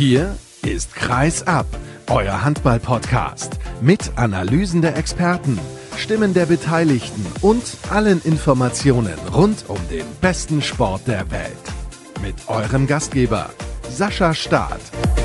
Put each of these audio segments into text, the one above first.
Hier ist Kreis ab, euer Handball-Podcast mit Analysen der Experten, Stimmen der Beteiligten und allen Informationen rund um den besten Sport der Welt. Mit eurem Gastgeber Sascha Staat.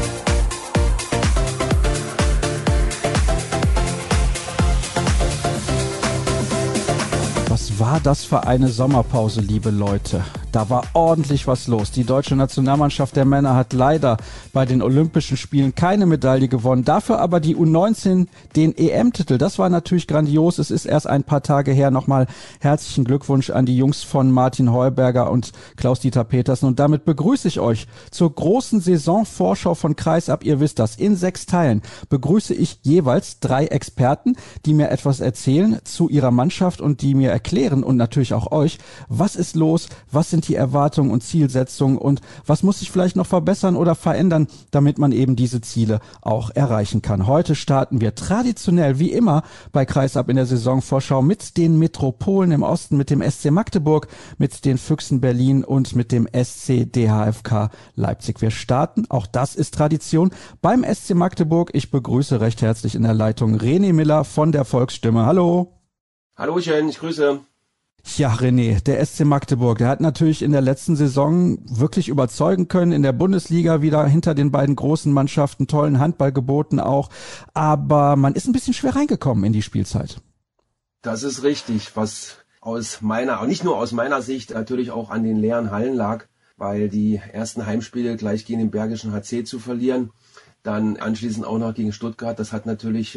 Was war das für eine Sommerpause, liebe Leute? Da war ordentlich was los. Die deutsche Nationalmannschaft der Männer hat leider bei den Olympischen Spielen keine Medaille gewonnen. Dafür aber die U19 den EM-Titel. Das war natürlich grandios. Es ist erst ein paar Tage her. Nochmal herzlichen Glückwunsch an die Jungs von Martin Heuberger und Klaus-Dieter Petersen. Und damit begrüße ich euch zur großen Saisonvorschau von Kreis ab. Ihr wisst das. In 6 Teilen begrüße ich jeweils 3 Experten, die mir etwas erzählen zu ihrer Mannschaft und die mir erklären und natürlich auch euch, was ist los, was sind die Erwartungen und Zielsetzungen und was muss sich vielleicht noch verbessern oder verändern, damit man eben diese Ziele auch erreichen kann. Heute starten wir traditionell wie immer bei Kreis ab in der Saisonvorschau mit den Metropolen im Osten, mit dem SC Magdeburg, mit den Füchsen Berlin und mit dem SC DHFK Leipzig. Wir starten, auch das ist Tradition, beim SC Magdeburg. Ich begrüße recht herzlich in der Leitung René Miller von der Volksstimme. Hallo. Hallöchen, ich grüße. Ja, René, der SC Magdeburg, der hat natürlich in der letzten Saison wirklich überzeugen können, in der Bundesliga wieder hinter den beiden großen Mannschaften tollen Handball geboten auch, aber man ist ein bisschen schwer reingekommen in die Spielzeit. Das ist richtig, was nicht nur aus meiner Sicht, natürlich auch an den leeren Hallen lag, weil die ersten Heimspiele gleich gegen den Bergischen HC zu verlieren, dann anschließend auch noch gegen Stuttgart, das hat natürlich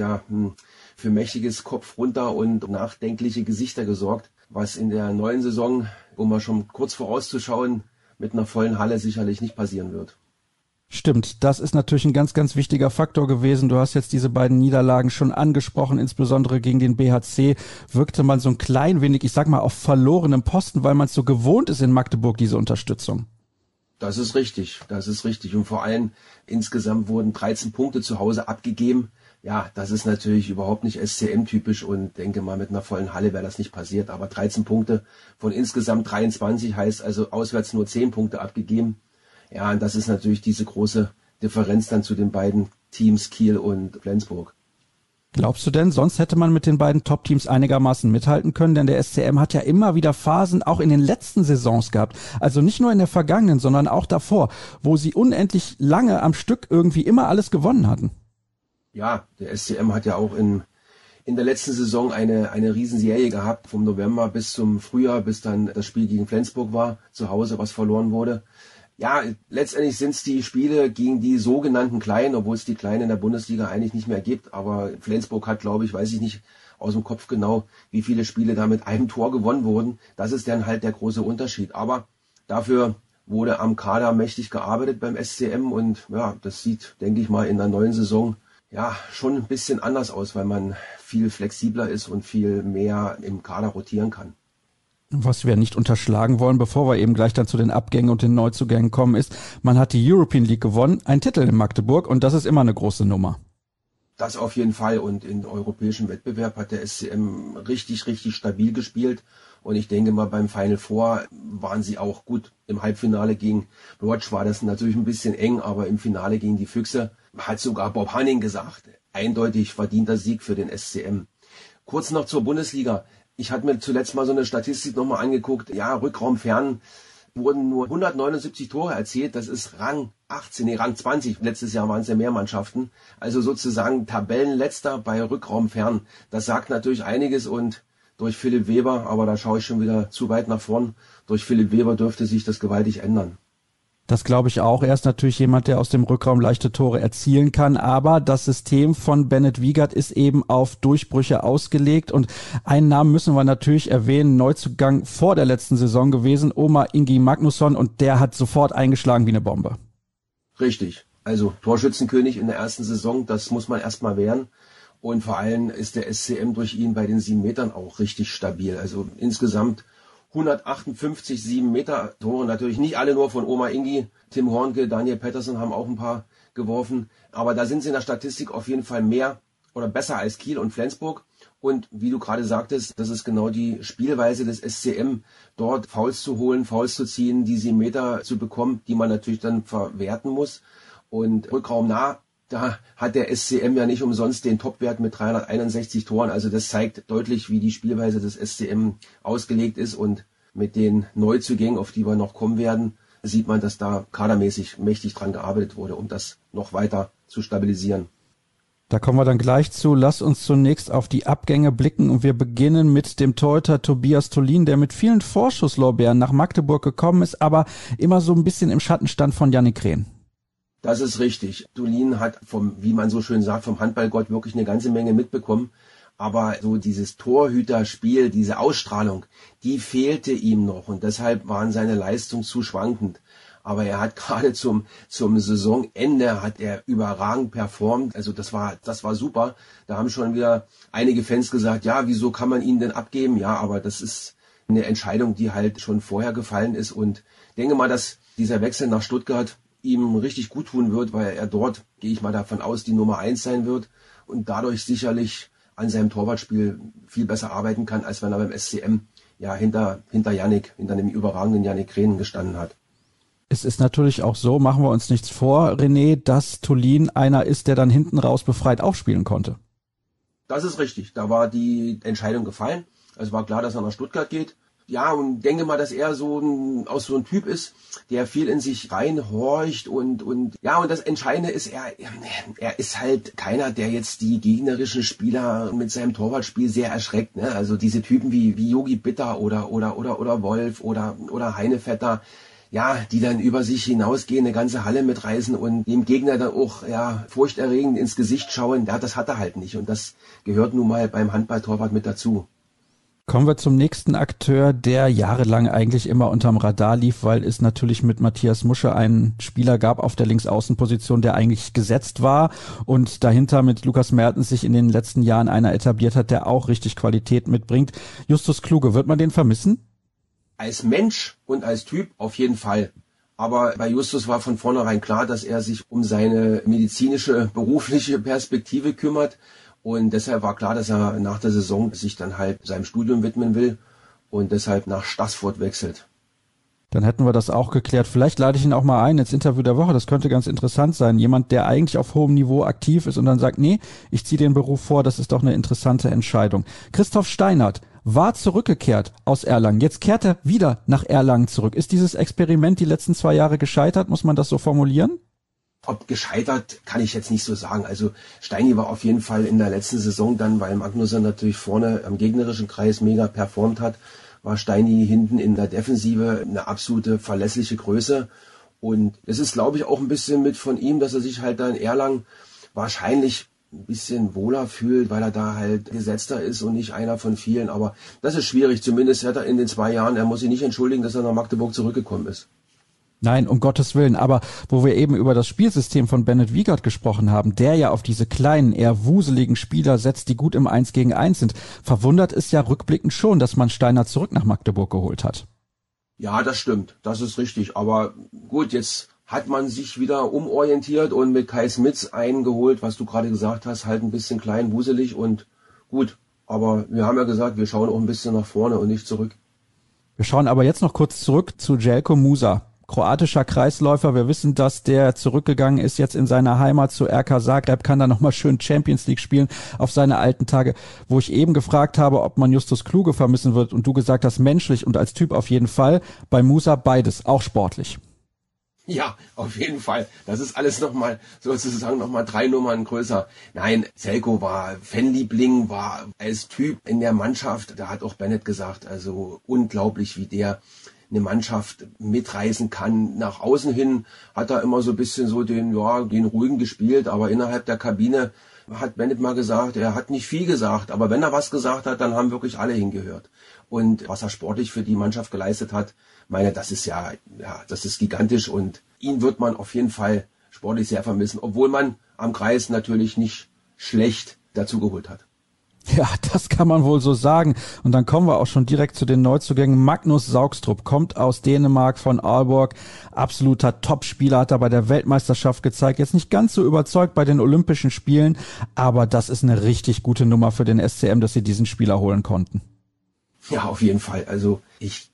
für mächtiges Kopf runter und nachdenkliche Gesichter gesorgt, was in der neuen Saison, um mal schon kurz vorauszuschauen, mit einer vollen Halle sicherlich nicht passieren wird. Stimmt, das ist natürlich ein ganz, ganz wichtiger Faktor gewesen. Du hast jetzt diese beiden Niederlagen schon angesprochen, insbesondere gegen den BHC wirkte man so ein klein wenig, ich sag mal, auf verlorenem Posten, weil man es so gewohnt ist in Magdeburg, diese Unterstützung. Das ist richtig. Und vor allem insgesamt wurden 13 Punkte zu Hause abgegeben. Ja, das ist natürlich überhaupt nicht SCM-typisch und denke mal, mit einer vollen Halle wäre das nicht passiert. Aber 13 Punkte von insgesamt 23 heißt also auswärts nur 10 Punkte abgegeben. Ja, und das ist natürlich diese große Differenz dann zu den beiden Teams Kiel und Flensburg. Glaubst du denn, sonst hätte man mit den beiden Top-Teams einigermaßen mithalten können? Denn der SCM hat ja immer wieder Phasen, auch in den letzten Saisons gehabt. Also nicht nur in der vergangenen, sondern auch davor, wo sie unendlich lange am Stück irgendwie immer alles gewonnen hatten. Ja, der SCM hat ja auch in der letzten Saison eine Riesenserie gehabt, vom November bis zum Frühjahr, bis dann das Spiel gegen Flensburg war, zu Hause, was verloren wurde. Ja, letztendlich sind es die Spiele gegen die sogenannten Kleinen, obwohl es die Kleinen in der Bundesliga eigentlich nicht mehr gibt. Aber Flensburg hat, glaube ich, weiß ich nicht aus dem Kopf genau, wie viele Spiele da mit einem Tor gewonnen wurden. Das ist dann halt der große Unterschied. Aber dafür wurde am Kader mächtig gearbeitet beim SCM und ja, das sieht, denke ich mal, in der neuen Saison ja schon ein bisschen anders aus, weil man viel flexibler ist und viel mehr im Kader rotieren kann. Was wir nicht unterschlagen wollen, bevor wir eben gleich dann zu den Abgängen und den Neuzugängen kommen, ist, man hat die European League gewonnen, ein Titel in Magdeburg und das ist immer eine große Nummer. Das auf jeden Fall und im europäischen Wettbewerb hat der SCM richtig, richtig stabil gespielt und ich denke mal beim Final Four waren sie auch gut. Im Halbfinale gegen Lodz war das natürlich ein bisschen eng, aber im Finale gegen die Füchse hat sogar Bob Hanning gesagt, eindeutig verdienter Sieg für den SCM. Kurz noch zur Bundesliga. Ich hatte mir zuletzt mal so eine Statistik nochmal angeguckt. Ja, Rückraumfern wurden nur 179 Tore erzielt. Das ist Rang 20. Letztes Jahr waren es ja mehr Mannschaften. Also sozusagen Tabellenletzter bei Rückraumfern. Das sagt natürlich einiges und durch Philipp Weber, aber da schaue ich schon wieder zu weit nach vorn, durch Philipp Weber dürfte sich das gewaltig ändern. Das glaube ich auch. Er ist natürlich jemand, der aus dem Rückraum leichte Tore erzielen kann, aber das System von Bennett Wiegert ist eben auf Durchbrüche ausgelegt und einen Namen müssen wir natürlich erwähnen, Neuzugang vor der letzten Saison gewesen, Omar Ingi Magnusson und der hat sofort eingeschlagen wie eine Bombe. Richtig, also Torschützenkönig in der ersten Saison, das muss man erstmal werden und vor allem ist der SCM durch ihn bei den 7 Metern auch richtig stabil, also insgesamt 158 7-Meter-Tore, natürlich nicht alle nur von Omar Ingi, Tim Hornke, Daniel Pettersson haben auch ein paar geworfen, aber da sind sie in der Statistik auf jeden Fall mehr oder besser als Kiel und Flensburg und wie du gerade sagtest, das ist genau die Spielweise des SCM, dort Fouls zu holen, Fouls zu ziehen, die 7 Meter zu bekommen, die man natürlich dann verwerten muss Und Rückraum nah, da hat der SCM ja nicht umsonst den Topwert mit 361 Toren. Also das zeigt deutlich, wie die Spielweise des SCM ausgelegt ist. Und mit den Neuzugängen, auf die wir noch kommen werden, sieht man, dass da kadermäßig mächtig dran gearbeitet wurde, um das noch weiter zu stabilisieren. Da kommen wir dann gleich zu. Lass uns zunächst auf die Abgänge blicken und wir beginnen mit dem Torhüter Tobias Tholin, der mit vielen Vorschusslorbeeren nach Magdeburg gekommen ist, aber immer so ein bisschen im Schatten stand von Jannik Rehn. Das ist richtig. Tholin hat wie man so schön sagt, vom Handballgott wirklich eine ganze Menge mitbekommen. Aber so dieses Torhüterspiel, diese Ausstrahlung, die fehlte ihm noch und deshalb waren seine Leistungen zu schwankend. Aber er hat gerade zum Saisonende hat er überragend performt. Also das war super. Da haben schon wieder einige Fans gesagt, ja, wieso kann man ihn denn abgeben? Ja, aber das ist eine Entscheidung, die halt schon vorher gefallen ist. Und ich denke mal, dass dieser Wechsel nach Stuttgart ihm richtig gut tun wird, weil er dort, gehe ich mal davon aus, die Nummer 1 sein wird und dadurch sicherlich an seinem Torwartspiel viel besser arbeiten kann, als wenn er beim SCM ja hinter dem überragenden Jannik Rehn gestanden hat. Es ist natürlich auch so, machen wir uns nichts vor, René, dass Tholin einer ist, der dann hinten raus befreit aufspielen konnte. Das ist richtig. Da war die Entscheidung gefallen. Also war klar, dass er nach Stuttgart geht. Ja, und denke mal, dass er auch so ein Typ ist, der viel in sich reinhorcht und das Entscheidende ist, er ist halt keiner, der jetzt die gegnerischen Spieler mit seinem Torwartspiel sehr erschreckt, ne? Also diese Typen wie Yogi Bitter oder Wolf oder Heinevetter, ja, die dann über sich hinausgehen, eine ganze Halle mitreißen und dem Gegner dann auch, ja, furchterregend ins Gesicht schauen, ja, das hat er halt nicht und das gehört nun mal beim Handballtorwart mit dazu. Kommen wir zum nächsten Akteur, der jahrelang eigentlich immer unterm Radar lief, weil es natürlich mit Matthias Musche einen Spieler gab auf der Linksaußenposition, der eigentlich gesetzt war und dahinter mit Lukas Mertens sich in den letzten Jahren einer etabliert hat, der auch richtig Qualität mitbringt. Justus Kluge, wird man den vermissen? Als Mensch und als Typ auf jeden Fall. Aber bei Justus war von vornherein klar, dass er sich um seine medizinische, berufliche Perspektive kümmert. Und deshalb war klar, dass er nach der Saison sich dann halt seinem Studium widmen will und deshalb nach Stassfurt wechselt. Dann hätten wir das auch geklärt. Vielleicht lade ich ihn auch mal ein ins Interview der Woche. Das könnte ganz interessant sein. Jemand, der eigentlich auf hohem Niveau aktiv ist und dann sagt, nee, ich ziehe den Beruf vor. Das ist doch eine interessante Entscheidung. Christoph Steinert war zurückgekehrt aus Erlangen. Jetzt kehrt er wieder nach Erlangen zurück. Ist dieses Experiment die letzten 2 Jahre gescheitert? Muss man das so formulieren? Ob gescheitert, kann ich jetzt nicht so sagen. Also Steini war auf jeden Fall in der letzten Saison dann, weil Magnussen natürlich vorne am gegnerischen Kreis mega performt hat, war Steini hinten in der Defensive eine absolute verlässliche Größe. Und es ist, glaube ich, auch ein bisschen mit von ihm, dass er sich halt da in Erlangen wahrscheinlich ein bisschen wohler fühlt, weil er da halt gesetzter ist und nicht einer von vielen. Aber das ist schwierig. Zumindest hat er in den 2 Jahren, er muss sich nicht entschuldigen, dass er nach Magdeburg zurückgekommen ist. Nein, um Gottes Willen. Aber wo wir eben über das Spielsystem von Bennett Wiegert gesprochen haben, der ja auf diese kleinen, eher wuseligen Spieler setzt, die gut im 1 gegen 1 sind, verwundert es ja rückblickend schon, dass man Steiner zurück nach Magdeburg geholt hat. Ja, das stimmt. Das ist richtig. Aber gut, jetzt hat man sich wieder umorientiert und mit Kai Smits einen geholt, was du gerade gesagt hast, halt ein bisschen klein, wuselig und gut. Aber wir haben ja gesagt, wir schauen auch ein bisschen nach vorne und nicht zurück. Wir schauen aber jetzt noch kurz zurück zu Jelko Musa. Kroatischer Kreisläufer, wir wissen, dass der zurückgegangen ist jetzt in seiner Heimat zu RK Zagreb, kann da nochmal schön Champions League spielen auf seine alten Tage, wo ich eben gefragt habe, ob man Justus Kluge vermissen wird und du gesagt hast, menschlich und als Typ auf jeden Fall, bei Musa beides, auch sportlich. Ja, auf jeden Fall. Das ist alles nochmal 3 Nummern größer. Nein, Zelko war Fanliebling, war als Typ in der Mannschaft, da hat auch Bennett gesagt, also unglaublich, wie der eine Mannschaft mitreißen kann. Nach außen hin hat er immer so ein bisschen so den ruhigen gespielt, aber innerhalb der Kabine hat Bennett mal gesagt, er hat nicht viel gesagt, aber wenn er was gesagt hat, dann haben wirklich alle hingehört. Und was er sportlich für die Mannschaft geleistet hat, das ist das ist gigantisch und ihn wird man auf jeden Fall sportlich sehr vermissen, obwohl man am Kreis natürlich nicht schlecht dazugeholt hat. Ja, das kann man wohl so sagen. Und dann kommen wir auch schon direkt zu den Neuzugängen. Magnus Saugstrup kommt aus Dänemark von Aalborg. Absoluter Topspieler, hat er bei der Weltmeisterschaft gezeigt. Jetzt nicht ganz so überzeugt bei den Olympischen Spielen, aber das ist eine richtig gute Nummer für den SCM, dass sie diesen Spieler holen konnten. Ja, auf jeden Fall. Also ich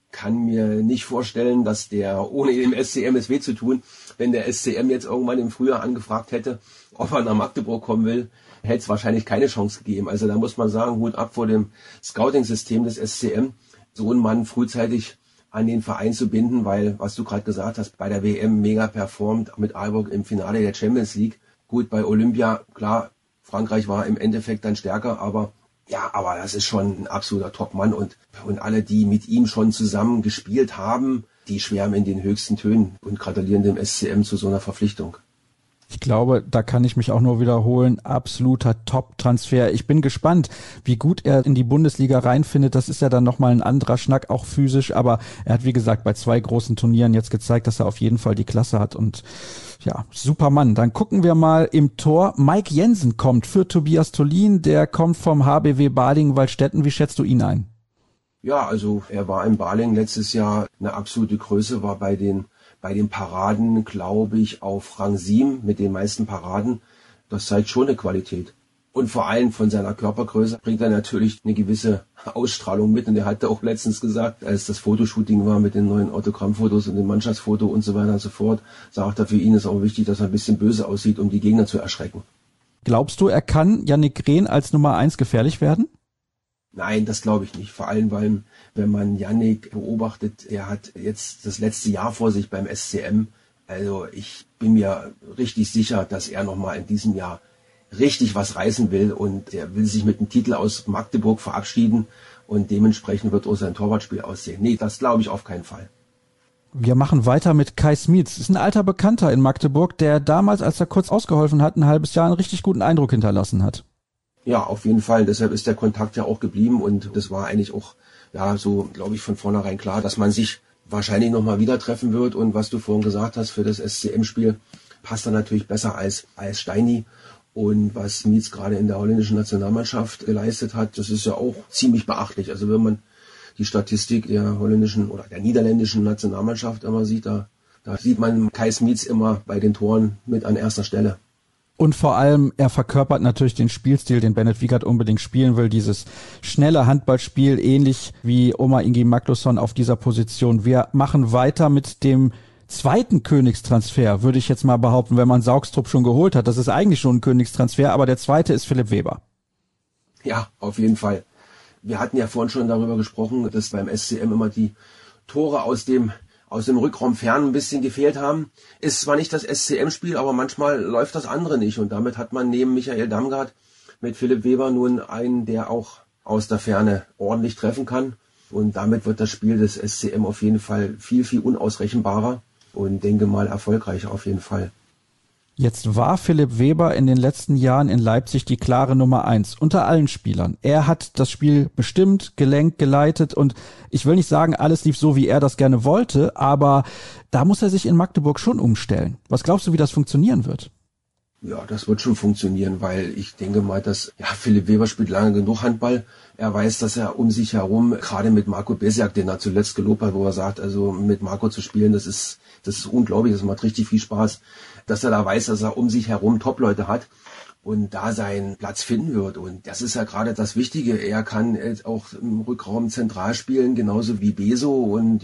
kann mir nicht vorstellen, dass der, ohne dem SCM es weh zu tun, wenn der SCM jetzt irgendwann im Frühjahr angefragt hätte, ob er nach Magdeburg kommen will, hätte es wahrscheinlich keine Chance gegeben. Also da muss man sagen, Hut ab vor dem Scouting-System des SCM, so einen Mann frühzeitig an den Verein zu binden, weil, was du gerade gesagt hast, bei der WM mega performt, mit Aalborg im Finale der Champions League. Gut, bei Olympia, klar, Frankreich war im Endeffekt dann stärker, aber das ist schon ein absoluter Top-Mann und alle, die mit ihm schon zusammen gespielt haben, die schwärmen in den höchsten Tönen und gratulieren dem SCM zu so einer Verpflichtung. Ich glaube, da kann ich mich auch nur wiederholen. Absoluter Top-Transfer. Ich bin gespannt, wie gut er in die Bundesliga reinfindet. Das ist ja dann nochmal ein anderer Schnack, auch physisch. Aber er hat, wie gesagt, bei 2 großen Turnieren jetzt gezeigt, dass er auf jeden Fall die Klasse hat. Und ja, super Mann. Dann gucken wir mal im Tor. Mike Jensen kommt für Tobias Tholin. Der kommt vom HBW Balingen-Waldstätten. Wie schätzt du ihn ein? Ja, also er war in Balingen letztes Jahr eine absolute Größe, war bei den Paraden, glaube ich, auf Rang 7 mit den meisten Paraden. Das zeigt schon eine Qualität. Und vor allem von seiner Körpergröße bringt er natürlich eine gewisse Ausstrahlung mit. Und er hatte auch letztens gesagt, als das Fotoshooting war mit den neuen Autogrammfotos und dem Mannschaftsfoto und so weiter und so fort, sagt er, für ihn ist auch wichtig, dass er ein bisschen böse aussieht, um die Gegner zu erschrecken. Glaubst du, er kann Yannick Rehn als Nummer 1 gefährlich werden? Nein, das glaube ich nicht. Vor allem, weil, wenn man Yannick beobachtet, er hat jetzt das letzte Jahr vor sich beim SCM. Also ich bin mir richtig sicher, dass er nochmal in diesem Jahr richtig was reißen will und er will sich mit dem Titel aus Magdeburg verabschieden und dementsprechend wird auch sein Torwartspiel aussehen. Nee, das glaube ich auf keinen Fall. Wir machen weiter mit Kai Smits. Das ist ein alter Bekannter in Magdeburg, der damals, als er kurz ausgeholfen hat, ein halbes Jahr einen richtig guten Eindruck hinterlassen hat. Ja, auf jeden Fall. Deshalb ist der Kontakt ja auch geblieben und das war eigentlich auch, ja, so glaube ich von vornherein klar, dass man sich wahrscheinlich nochmal wieder treffen wird und was du vorhin gesagt hast, für das SCM-Spiel passt er natürlich besser als Steini und was Smits gerade in der holländischen Nationalmannschaft geleistet hat, das ist ja auch ziemlich beachtlich. Also wenn man die Statistik der holländischen oder der niederländischen Nationalmannschaft immer sieht, da sieht man Kai Smits immer bei den Toren mit an erster Stelle. Und vor allem, er verkörpert natürlich den Spielstil, den Bennett Wiegert unbedingt spielen will. Dieses schnelle Handballspiel, ähnlich wie Omar Ingi Magnusson auf dieser Position. Wir machen weiter mit dem zweiten Königstransfer, würde ich jetzt mal behaupten, wenn man Saugstrup schon geholt hat. Das ist eigentlich schon ein Königstransfer, aber der zweite ist Philipp Weber. Ja, auf jeden Fall. Wir hatten ja vorhin schon darüber gesprochen, dass beim SCM immer die Tore aus dem Rückraum fern ein bisschen gefehlt haben. Ist zwar nicht das SCM-Spiel, aber manchmal läuft das andere nicht. Und damit hat man neben Michael Damgard mit Philipp Weber nun einen, der auch aus der Ferne ordentlich treffen kann. Und damit wird das Spiel des SCM auf jeden Fall viel, viel unausrechenbarer und denke mal erfolgreicher auf jeden Fall. Jetzt war Philipp Weber in den letzten Jahren in Leipzig die klare Nummer 1 unter allen Spielern. Er hat das Spiel bestimmt, gelenkt, geleitet und ich will nicht sagen, alles lief so, wie er das gerne wollte, aber da muss er sich in Magdeburg schon umstellen. Was glaubst du, wie das funktionieren wird? Ja, das wird schon funktionieren, weil ich denke mal, dass Philipp Weber spielt lange genug Handball. Er weiß, dass er um sich herum, gerade mit Marco Besiak, den er zuletzt gelobt hat, wo er sagt, also mit Marco zu spielen, das ist unglaublich, das macht richtig viel Spaß, dass er da weiß, dass er um sich herum Top-Leute hat und da seinen Platz finden wird. Und das ist ja gerade das Wichtige. Er kann auch im Rückraum zentral spielen, genauso wie Beso und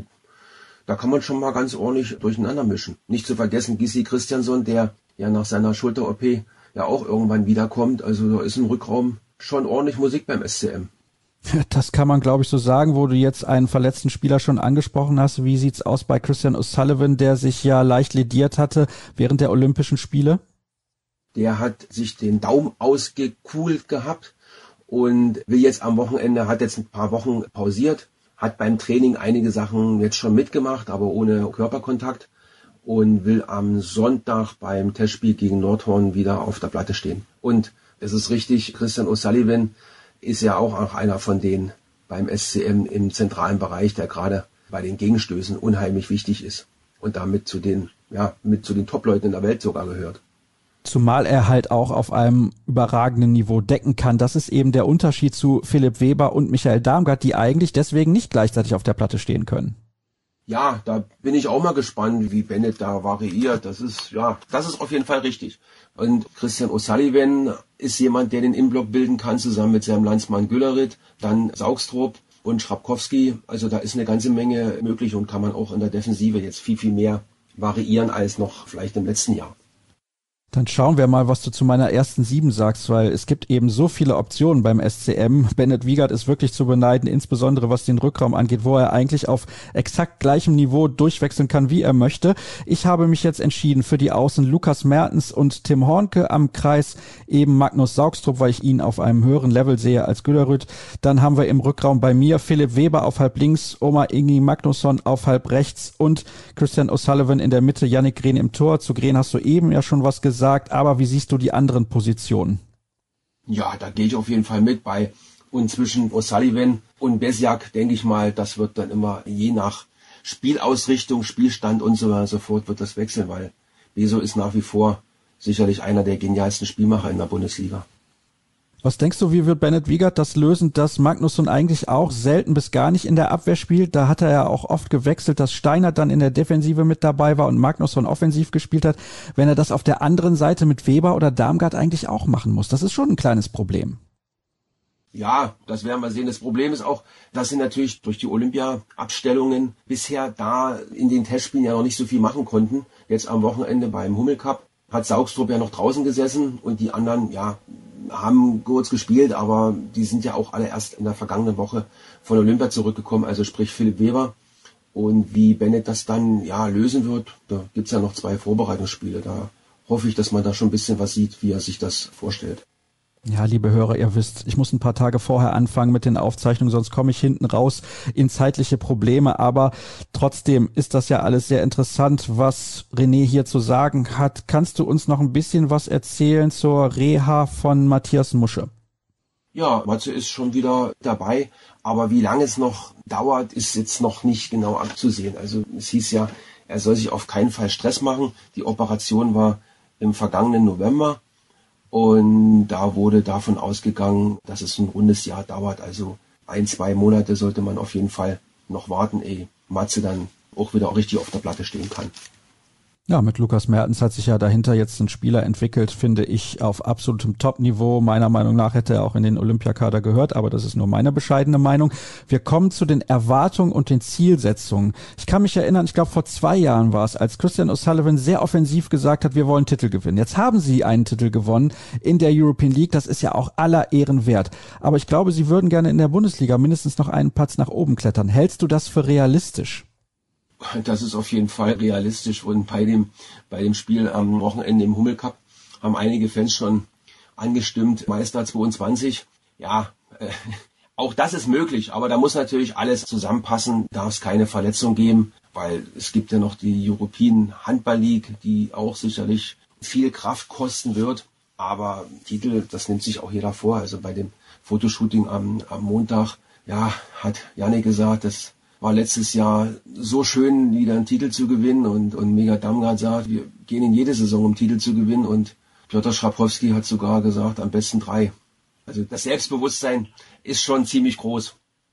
da kann man schon mal ganz ordentlich durcheinander mischen. Nicht zu vergessen Gissi Christiansson, der ja nach seiner Schulter-OP ja auch irgendwann wiederkommt. Also da ist im Rückraum schon ordentlich Musik beim SCM. Das kann man, glaube ich, so sagen, wo du jetzt einen verletzten Spieler schon angesprochen hast. Wie sieht's aus bei Christian O'Sullivan, der sich ja leicht lediert hatte während der Olympischen Spiele? Der hat sich den Daumen ausgekugelt gehabt und hat jetzt ein paar Wochen pausiert, hat beim Training einige Sachen jetzt schon mitgemacht, aber ohne Körperkontakt und will am Sonntag beim Testspiel gegen Nordhorn wieder auf der Platte stehen. Und es ist richtig, Christian O'Sullivan ist ja auch einer von denen beim SCM im zentralen Bereich, der gerade bei den Gegenstößen unheimlich wichtig ist und damit zu den Top-Leuten in der Welt sogar gehört. Zumal er halt auch auf einem überragenden Niveau decken kann. Das ist eben der Unterschied zu Philipp Weber und Michael Damgard, die eigentlich deswegen nicht gleichzeitig auf der Platte stehen können. Ja, da bin ich auch mal gespannt, wie Bennett da variiert. Das ist auf jeden Fall richtig. Und Christian O'Sullivan ist jemand, der den Innenblock bilden kann, zusammen mit seinem Landsmann Güllerit, dann Saugstrup. und Schrapkowski. Also da ist eine ganze Menge möglich und kann man auch in der Defensive jetzt viel, viel mehr variieren als noch vielleicht im letzten Jahr. Dann schauen wir mal, was du zu meiner ersten 7 sagst, weil es gibt eben so viele Optionen beim SCM. Bennett Wiegert ist wirklich zu beneiden, insbesondere was den Rückraum angeht, wo er eigentlich auf exakt gleichem Niveau durchwechseln kann, wie er möchte. Ich habe mich jetzt entschieden für die Außen Lukas Mertens und Tim Hornke, am Kreis eben Magnus Saugstrup, weil ich ihn auf einem höheren Level sehe als Gülerud. Dann haben wir im Rückraum bei mir Philipp Weber auf halb links, Omar Ingi Magnusson auf halb rechts und Christian O'Sullivan in der Mitte, Yannick Green im Tor. Zu Green hast du eben ja schon was gesagt. Aber wie siehst du die anderen Positionen? Ja, da gehe ich auf jeden Fall mit bei. Und zwischen O'Sullivan und Besjak, denke ich mal, das wird dann immer je nach Spielausrichtung, Spielstand und so weiter und so fort wird das wechseln, weil Beso ist nach wie vor sicherlich einer der genialsten Spielmacher in der Bundesliga. Was denkst du, wie wird Bennett Wiegert das lösen, dass Magnusson eigentlich auch selten bis gar nicht in der Abwehr spielt? Da hat er ja auch oft gewechselt, dass Steiner dann in der Defensive mit dabei war und Magnusson offensiv gespielt hat. Wenn er das auf der anderen Seite mit Weber oder Darmgard eigentlich auch machen muss, das ist schon ein kleines Problem. Ja, das werden wir sehen. Das Problem ist auch, dass sie natürlich durch die Olympia-Abstellungen bisher da in den Testspielen ja noch nicht so viel machen konnten. Jetzt am Wochenende beim Hummel Cup hat Saugstrup ja noch draußen gesessen und die anderen, ja, haben kurz gespielt, aber die sind ja auch alle erst in der vergangenen Woche von Olympia zurückgekommen, also sprich Philipp Weber. Und wie Bennett das dann ja lösen wird, da gibt's ja noch 2 Vorbereitungsspiele. Da hoffe ich, dass man da schon ein bisschen was sieht, wie er sich das vorstellt. Ja, liebe Hörer, ihr wisst, ich muss ein paar Tage vorher anfangen mit den Aufzeichnungen, sonst komme ich hinten raus in zeitliche Probleme. Aber trotzdem ist das ja alles sehr interessant, was René hier zu sagen hat. Kannst du uns noch ein bisschen was erzählen zur Reha von Matthias Musche? Ja, Matze ist schon wieder dabei, aber wie lange es noch dauert, ist jetzt noch nicht genau abzusehen. Also es hieß ja, er soll sich auf keinen Fall Stress machen. Die Operation war im vergangenen November. Und da wurde davon ausgegangen, dass es ein rundes Jahr dauert. Also 1-2 Monate sollte man auf jeden Fall noch warten, ehe Matze dann auch wieder richtig auf der Platte stehen kann. Ja, mit Lukas Mertens hat sich ja dahinter jetzt ein Spieler entwickelt, finde ich, auf absolutem Top-Niveau. Meiner Meinung nach hätte er auch in den Olympiakader gehört, aber das ist nur meine bescheidene Meinung. Wir kommen zu den Erwartungen und den Zielsetzungen. Ich kann mich erinnern, ich glaube vor 2 Jahren war es, als Christian O'Sullivan sehr offensiv gesagt hat, wir wollen Titel gewinnen. Jetzt haben sie einen Titel gewonnen in der European League, das ist ja auch aller Ehren wert. Aber ich glaube, sie würden gerne in der Bundesliga mindestens noch einen Platz nach oben klettern. Hältst du das für realistisch? Das ist auf jeden Fall realistisch und bei dem Spiel am Wochenende im Hummel Cup haben einige Fans schon angestimmt, Meister 22. Ja, auch das ist möglich, aber da muss natürlich alles zusammenpassen, darf es keine Verletzung geben, weil es gibt ja noch die European Handball League, die auch sicherlich viel Kraft kosten wird, aber Titel, das nimmt sich auch jeder vor. Also bei dem Fotoshooting am Montag, ja, hat Yannick gesagt, das war letztes Jahr so schön, wieder einen Titel zu gewinnen und Mega Damgard sagt, wir gehen in jede Saison, um Titel zu gewinnen und Piotr Schrapkowski hat sogar gesagt, am besten 3. Also das Selbstbewusstsein ist schon ziemlich groß.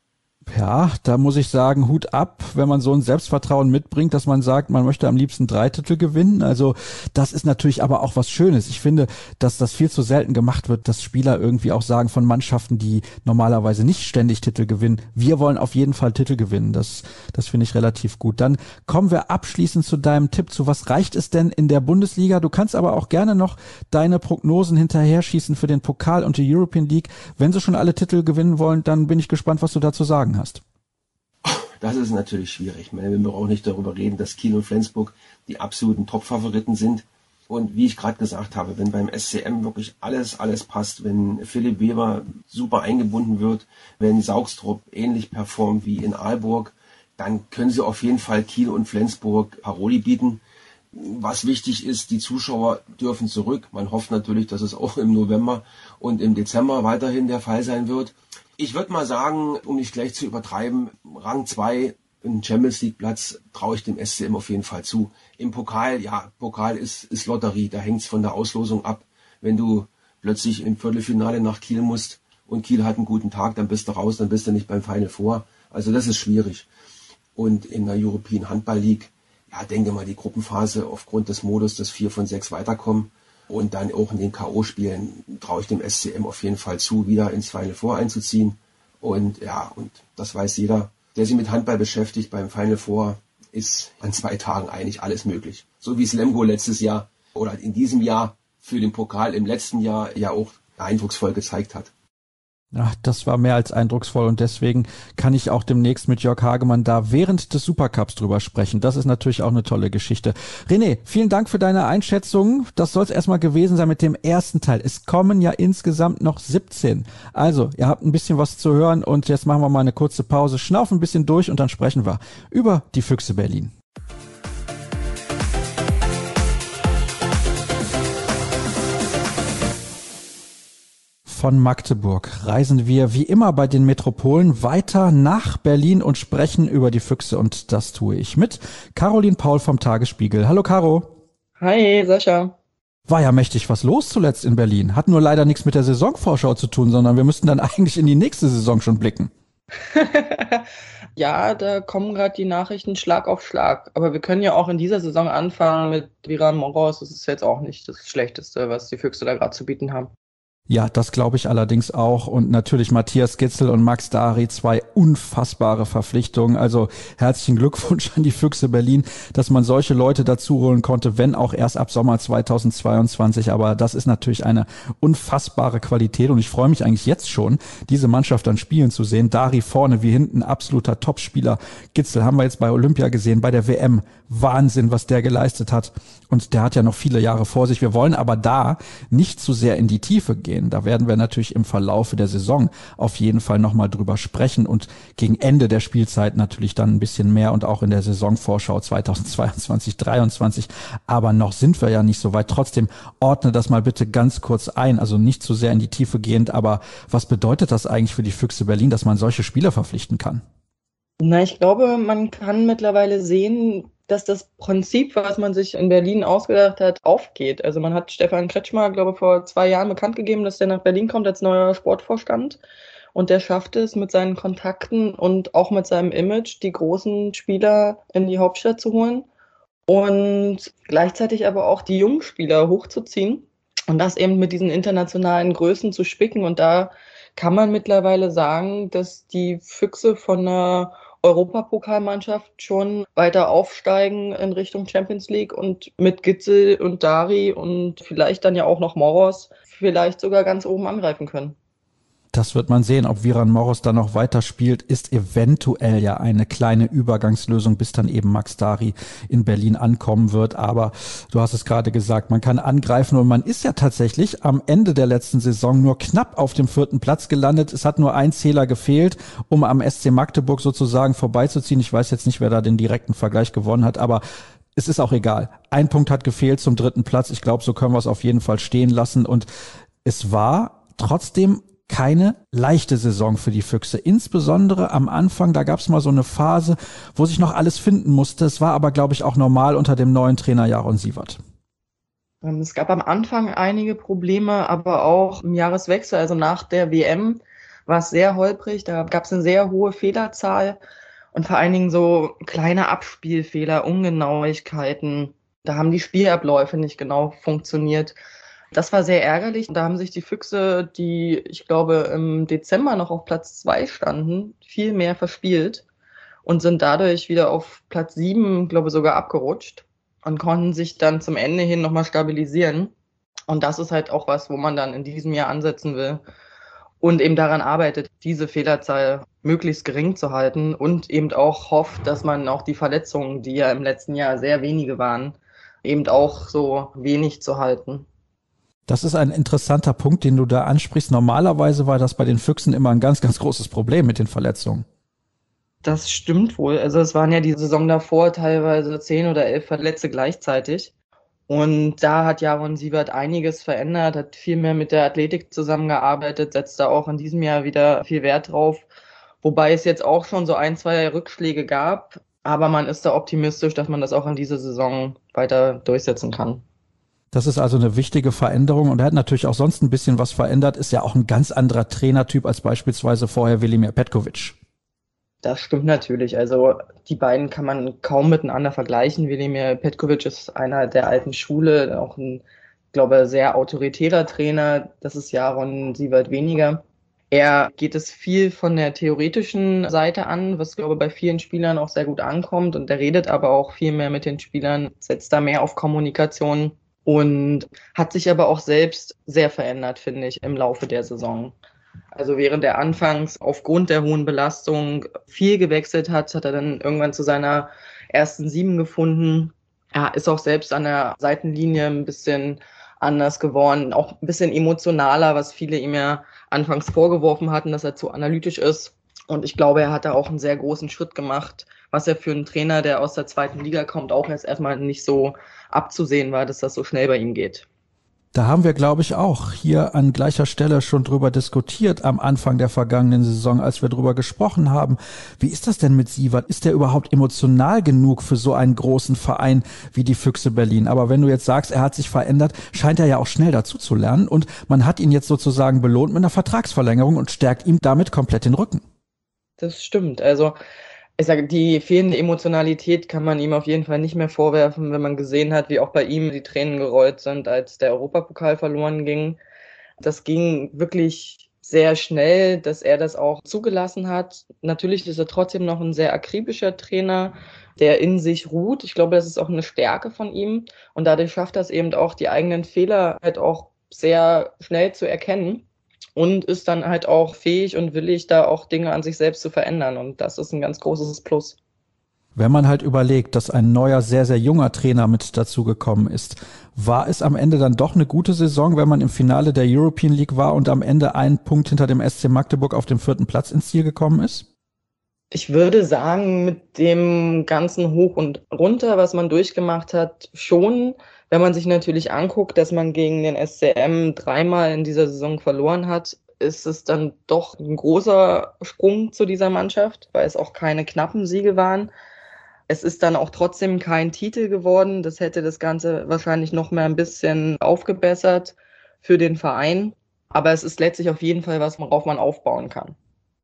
Ja, da muss ich sagen, Hut ab, wenn man so ein Selbstvertrauen mitbringt, dass man sagt, man möchte am liebsten 3 Titel gewinnen. Also das ist natürlich aber auch was Schönes. Ich finde, dass das viel zu selten gemacht wird, dass Spieler irgendwie auch sagen von Mannschaften, die normalerweise nicht ständig Titel gewinnen, wir wollen auf jeden Fall Titel gewinnen. Das finde ich relativ gut. Dann kommen wir abschließend zu deinem Tipp zu, was reicht es denn in der Bundesliga? Du kannst aber auch gerne noch deine Prognosen hinterher schießen für den Pokal und die European League. Wenn sie schon alle Titel gewinnen wollen, dann bin ich gespannt, was du dazu sagen hast. Das ist natürlich schwierig. Ich meine, wir brauchen nicht darüber reden, dass Kiel und Flensburg die absoluten Top-Favoriten sind. Und wie ich gerade gesagt habe, wenn beim SCM wirklich alles passt, wenn Philipp Weber super eingebunden wird, wenn Saugstrup ähnlich performt wie in Aalborg, dann können sie auf jeden Fall Kiel und Flensburg Paroli bieten. Was wichtig ist, die Zuschauer dürfen zurück. Man hofft natürlich, dass es auch im November und im Dezember weiterhin der Fall sein wird. Ich würde mal sagen, um nicht gleich zu übertreiben, Rang 2, einen Champions League Platz traue ich dem SCM auf jeden Fall zu. Im Pokal, ja, Pokal ist Lotterie, da hängt's von der Auslosung ab. Wenn du plötzlich im Viertelfinale nach Kiel musst und Kiel hat einen guten Tag, dann bist du raus, dann bist du nicht beim Final Four. Also das ist schwierig. Und in der European Handball League, ja, denke mal, die Gruppenphase aufgrund des Modus, dass 4 von 6 weiterkommen und dann auch in den K.O.-Spielen traue ich dem SCM auf jeden Fall zu, wieder ins Final Four einzuziehen. Und ja, und das weiß jeder, der sich mit Handball beschäftigt. Beim Final Four ist an 2 Tagen eigentlich alles möglich. So wie es Lemgo letztes Jahr oder in diesem Jahr für den Pokal im letzten Jahr ja auch eindrucksvoll gezeigt hat. Ach, das war mehr als eindrucksvoll und deswegen kann ich auch demnächst mit Jörg Hagemann da während des Supercups drüber sprechen. Das ist natürlich auch eine tolle Geschichte. René, vielen Dank für deine Einschätzung. Das soll es erstmal gewesen sein mit dem ersten Teil. Es kommen ja insgesamt noch 17. Also, ihr habt ein bisschen was zu hören und jetzt machen wir mal eine kurze Pause, schnaufen ein bisschen durch und dann sprechen wir über die Füchse Berlin. Von Magdeburg reisen wir wie immer bei den Metropolen weiter nach Berlin und sprechen über die Füchse und das tue ich mit Caroline Paul vom Tagesspiegel. Hallo Caro. Hi Sascha. War ja mächtig was los zuletzt in Berlin. Hat nur leider nichts mit der Saisonvorschau zu tun, sondern wir müssten dann eigentlich in die nächste Saison schon blicken. Ja, da kommen gerade die Nachrichten Schlag auf Schlag. Aber wir können ja auch in dieser Saison anfangen mit Viran Moros. Das ist jetzt auch nicht das Schlechteste, was die Füchse da gerade zu bieten haben. Ja, das glaube ich allerdings auch. Und natürlich Matthias Gitzel und Max Dari, 2 unfassbare Verpflichtungen. Also herzlichen Glückwunsch an die Füchse Berlin, dass man solche Leute dazu holen konnte, wenn auch erst ab Sommer 2022. Aber das ist natürlich eine unfassbare Qualität und ich freue mich eigentlich jetzt schon, diese Mannschaft dann spielen zu sehen. Dari vorne wie hinten, absoluter Topspieler. Gitzel haben wir jetzt bei Olympia gesehen, bei der WM. Wahnsinn, was der geleistet hat. Und der hat ja noch viele Jahre vor sich. Wir wollen aber da nicht zu sehr in die Tiefe gehen. Da werden wir natürlich im Verlaufe der Saison auf jeden Fall nochmal drüber sprechen und gegen Ende der Spielzeit natürlich dann ein bisschen mehr und auch in der Saisonvorschau 2022, 2023. Aber noch sind wir ja nicht so weit. Trotzdem ordne das mal bitte ganz kurz ein. Also nicht zu sehr in die Tiefe gehend. Aber was bedeutet das eigentlich für die Füchse Berlin, dass man solche Spieler verpflichten kann? Na, ich glaube, man kann mittlerweile sehen, dass das Prinzip, was man sich in Berlin ausgedacht hat, aufgeht. Also man hat Stefan Kretschmer, glaube ich, vor 2 Jahren bekannt gegeben, dass der nach Berlin kommt als neuer Sportvorstand. Und der schafft es mit seinen Kontakten und auch mit seinem Image, die großen Spieler in die Hauptstadt zu holen und gleichzeitig aber auch die jungen Spieler hochzuziehen und das eben mit diesen internationalen Größen zu spicken. Und da kann man mittlerweile sagen, dass die Füchse von einer Europapokalmannschaft schon weiter aufsteigen in Richtung Champions League und mit Gitzel und Dari und vielleicht dann ja auch noch Moros vielleicht sogar ganz oben angreifen können. Das wird man sehen, ob Viran Moros da noch weiterspielt, ist eventuell ja eine kleine Übergangslösung, bis dann eben Max Dari in Berlin ankommen wird. Aber du hast es gerade gesagt, man kann angreifen und man ist ja tatsächlich am Ende der letzten Saison nur knapp auf dem 4. Platz gelandet. Es hat nur ein Zähler gefehlt, um am SC Magdeburg sozusagen vorbeizuziehen. Ich weiß jetzt nicht, wer da den direkten Vergleich gewonnen hat, aber es ist auch egal. Ein Punkt hat gefehlt zum 3. Platz. Ich glaube, so können wir es auf jeden Fall stehen lassen. Und es war trotzdem keine leichte Saison für die Füchse. Insbesondere am Anfang, da gab es mal so eine Phase, wo sich noch alles finden musste. Es war aber, glaube ich, auch normal unter dem neuen Trainer Jaron Siewert. Es gab am Anfang einige Probleme, aber auch im Jahreswechsel, also nach der WM, war es sehr holprig. Da gab es eine sehr hohe Fehlerzahl und vor allen Dingen so kleine Abspielfehler, Ungenauigkeiten. Da haben die Spielabläufe nicht genau funktioniert. Das war sehr ärgerlich. Da haben sich die Füchse, die, ich glaube, im Dezember noch auf Platz 2 standen, viel mehr verspielt und sind dadurch wieder auf Platz 7, glaube ich, sogar abgerutscht und konnten sich dann zum Ende hin nochmal stabilisieren. Und das ist halt auch was, wo man dann in diesem Jahr ansetzen will und eben daran arbeitet, diese Fehlerzahl möglichst gering zu halten und eben auch hofft, dass man auch die Verletzungen, die ja im letzten Jahr sehr wenige waren, eben auch so wenig zu halten. Das ist ein interessanter Punkt, den du da ansprichst. Normalerweise war das bei den Füchsen immer ein ganz, ganz großes Problem mit den Verletzungen. Das stimmt wohl. Also es waren ja die Saison davor teilweise 10 oder 11 Verletzte gleichzeitig. Und da hat Jaron Siewert einiges verändert, hat viel mehr mit der Athletik zusammengearbeitet, setzt da auch in diesem Jahr wieder viel Wert drauf. Wobei es jetzt auch schon so 1, 2 Rückschläge gab. Aber man ist da optimistisch, dass man das auch in dieser Saison weiter durchsetzen kann. Das ist also eine wichtige Veränderung und er hat natürlich auch sonst ein bisschen was verändert, ist ja auch ein ganz anderer Trainertyp als beispielsweise vorher Velimir Petkovic. Das stimmt natürlich. Also die beiden kann man kaum miteinander vergleichen. Velimir Petkovic ist einer der alten Schule, auch ein, glaube ich, sehr autoritärer Trainer. Das ist Jaron Siewert weniger. Er geht es viel von der theoretischen Seite an, was, glaube ich, bei vielen Spielern auch sehr gut ankommt. Und er redet aber auch viel mehr mit den Spielern, setzt da mehr auf Kommunikation und hat sich aber auch selbst sehr verändert, finde ich, im Laufe der Saison. Also während er anfangs aufgrund der hohen Belastung viel gewechselt hat, hat er dann irgendwann zu seiner ersten 7 gefunden. Er ist auch selbst an der Seitenlinie ein bisschen anders geworden, auch ein bisschen emotionaler, was viele ihm ja anfangs vorgeworfen hatten, dass er zu analytisch ist. Und ich glaube, er hat da auch einen sehr großen Schritt gemacht, was ja für einen Trainer, der aus der 2. Liga kommt, auch erstmal nicht so abzusehen war, dass das so schnell bei ihm geht. Da haben wir, glaube ich, auch hier an gleicher Stelle schon drüber diskutiert am Anfang der vergangenen Saison, als wir drüber gesprochen haben. Wie ist das denn mit Siewert? Ist der überhaupt emotional genug für so einen großen Verein wie die Füchse Berlin? Aber wenn du jetzt sagst, er hat sich verändert, scheint er ja auch schnell dazu zu lernen und man hat ihn jetzt sozusagen belohnt mit einer Vertragsverlängerung und stärkt ihm damit komplett den Rücken. Das stimmt. Also ich sage, die fehlende Emotionalität kann man ihm auf jeden Fall nicht mehr vorwerfen, wenn man gesehen hat, wie auch bei ihm die Tränen gerollt sind, als der Europapokal verloren ging. Das ging wirklich sehr schnell, dass er das auch zugelassen hat. Natürlich ist er trotzdem noch ein sehr akribischer Trainer, der in sich ruht. Ich glaube, das ist auch eine Stärke von ihm. Und dadurch schafft er es eben auch, die eigenen Fehler halt auch sehr schnell zu erkennen. Und ist dann halt auch fähig und willig, da auch Dinge an sich selbst zu verändern. Und das ist ein ganz großes Plus. Wenn man halt überlegt, dass ein neuer, sehr, sehr junger Trainer mit dazugekommen ist, war es am Ende dann doch eine gute Saison, wenn man im Finale der European League war und am Ende einen Punkt hinter dem SC Magdeburg auf dem 4. Platz ins Ziel gekommen ist? Ich würde sagen, mit dem ganzen Hoch und Runter, was man durchgemacht hat, schon. Wenn man sich natürlich anguckt, dass man gegen den SCM 3-mal in dieser Saison verloren hat, ist es dann doch ein großer Sprung zu dieser Mannschaft, weil es auch keine knappen Siege waren. Es ist dann auch trotzdem kein Titel geworden. Das hätte das Ganze wahrscheinlich noch mehr ein bisschen aufgebessert für den Verein. Aber es ist letztlich auf jeden Fall was, worauf man aufbauen kann.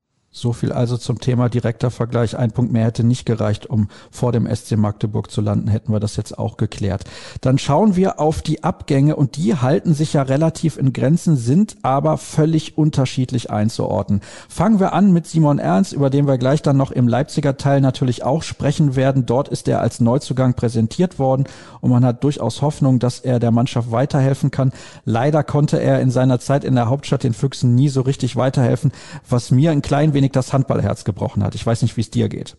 So viel also zum Thema direkter Vergleich. Ein Punkt mehr hätte nicht gereicht, um vor dem SC Magdeburg zu landen, hätten wir das jetzt auch geklärt. Dann schauen wir auf die Abgänge und die halten sich ja relativ in Grenzen, sind aber völlig unterschiedlich einzuordnen. Fangen wir an mit Simon Ernst, über den wir gleich dann noch im Leipziger Teil natürlich auch sprechen werden. Dort ist er als Neuzugang präsentiert worden und man hat durchaus Hoffnung, dass er der Mannschaft weiterhelfen kann. Leider konnte er in seiner Zeit in der Hauptstadt den Füchsen nie so richtig weiterhelfen, was mir ein klein wenig das Handballherz gebrochen hat. Ich weiß nicht, wie es dir geht.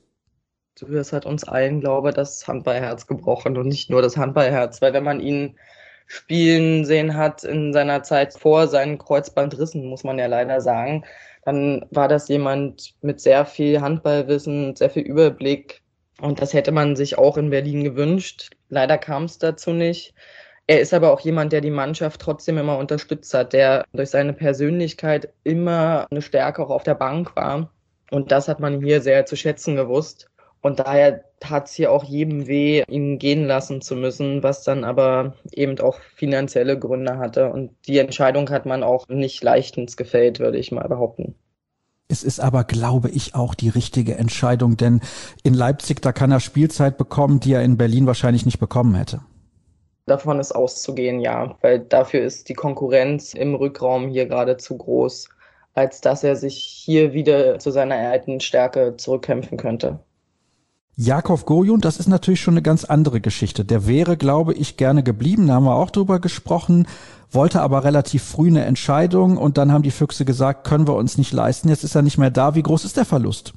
Das hat uns allen, glaube ich, das Handballherz gebrochen und nicht nur das Handballherz, weil wenn man ihn spielen sehen hat in seiner Zeit vor seinen Kreuzbandrissen, muss man ja leider sagen, dann war das jemand mit sehr viel Handballwissen, sehr viel Überblick und das hätte man sich auch in Berlin gewünscht. Leider kam es dazu nicht. Er ist aber auch jemand, der die Mannschaft trotzdem immer unterstützt hat, der durch seine Persönlichkeit immer eine Stärke auch auf der Bank war. Und das hat man hier sehr zu schätzen gewusst. Und daher tat es hier auch jedem weh, ihn gehen lassen zu müssen, was dann aber eben auch finanzielle Gründe hatte. Und die Entscheidung hat man auch nicht leichtens gefällt, würde ich mal behaupten. Es ist aber, glaube ich, auch die richtige Entscheidung, denn in Leipzig, da kann er Spielzeit bekommen, die er in Berlin wahrscheinlich nicht bekommen hätte. Davon ist auszugehen, ja, weil dafür ist die Konkurrenz im Rückraum hier gerade zu groß, als dass er sich hier wieder zu seiner alten Stärke zurückkämpfen könnte. Jakov Gojun, das ist natürlich schon eine ganz andere Geschichte. Der wäre, glaube ich, gerne geblieben, da haben wir auch drüber gesprochen, wollte aber relativ früh eine Entscheidung und dann haben die Füchse gesagt, können wir uns nicht leisten, jetzt ist er nicht mehr da. Wie groß ist der Verlust?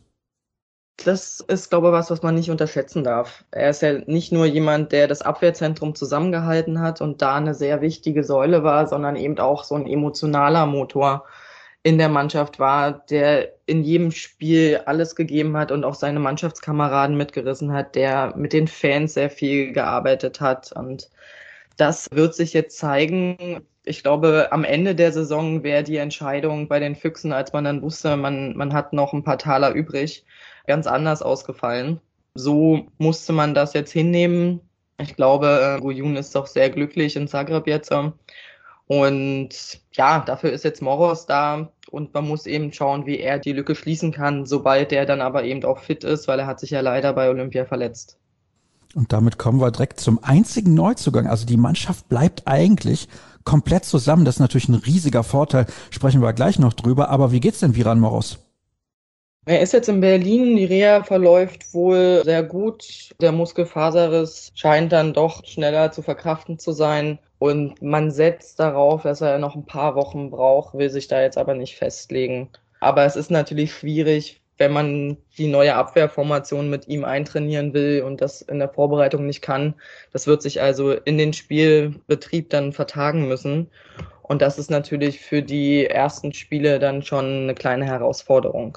Das ist, glaube ich, was man nicht unterschätzen darf. Er ist ja nicht nur jemand, der das Abwehrzentrum zusammengehalten hat und da eine sehr wichtige Säule war, sondern eben auch so ein emotionaler Motor in der Mannschaft war, der in jedem Spiel alles gegeben hat und auch seine Mannschaftskameraden mitgerissen hat, der mit den Fans sehr viel gearbeitet hat. Und das wird sich jetzt zeigen. Ich glaube, am Ende der Saison wäre die Entscheidung bei den Füchsen, als man dann wusste, man hat noch ein paar Taler übrig, ganz anders ausgefallen. So musste man das jetzt hinnehmen. Ich glaube, Gojun ist doch sehr glücklich in Zagreb jetzt. Und ja, dafür ist jetzt Moros da und man muss eben schauen, wie er die Lücke schließen kann, sobald er dann aber eben auch fit ist, weil er hat sich ja leider bei Olympia verletzt. Und damit kommen wir direkt zum einzigen Neuzugang. Also die Mannschaft bleibt eigentlich komplett zusammen. Das ist natürlich ein riesiger Vorteil, sprechen wir gleich noch drüber. Aber wie geht's denn Viran Moros? Er ist jetzt in Berlin, die Reha verläuft wohl sehr gut. Der Muskelfaserriss scheint dann doch schneller zu verkraften zu sein. Und man setzt darauf, dass er noch ein paar Wochen braucht, will sich da jetzt aber nicht festlegen. Aber es ist natürlich schwierig, wenn man die neue Abwehrformation mit ihm eintrainieren will und das in der Vorbereitung nicht kann. Das wird sich also in den Spielbetrieb dann vertagen müssen. Und das ist natürlich für die ersten Spiele dann schon eine kleine Herausforderung.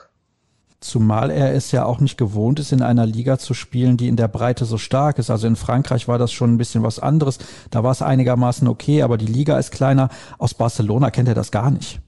Zumal er es ja auch nicht gewohnt ist, in einer Liga zu spielen, die in der Breite so stark ist. Also in Frankreich war das schon ein bisschen was anderes. Da war es einigermaßen okay, aber die Liga ist kleiner. Aus Barcelona kennt er das gar nicht.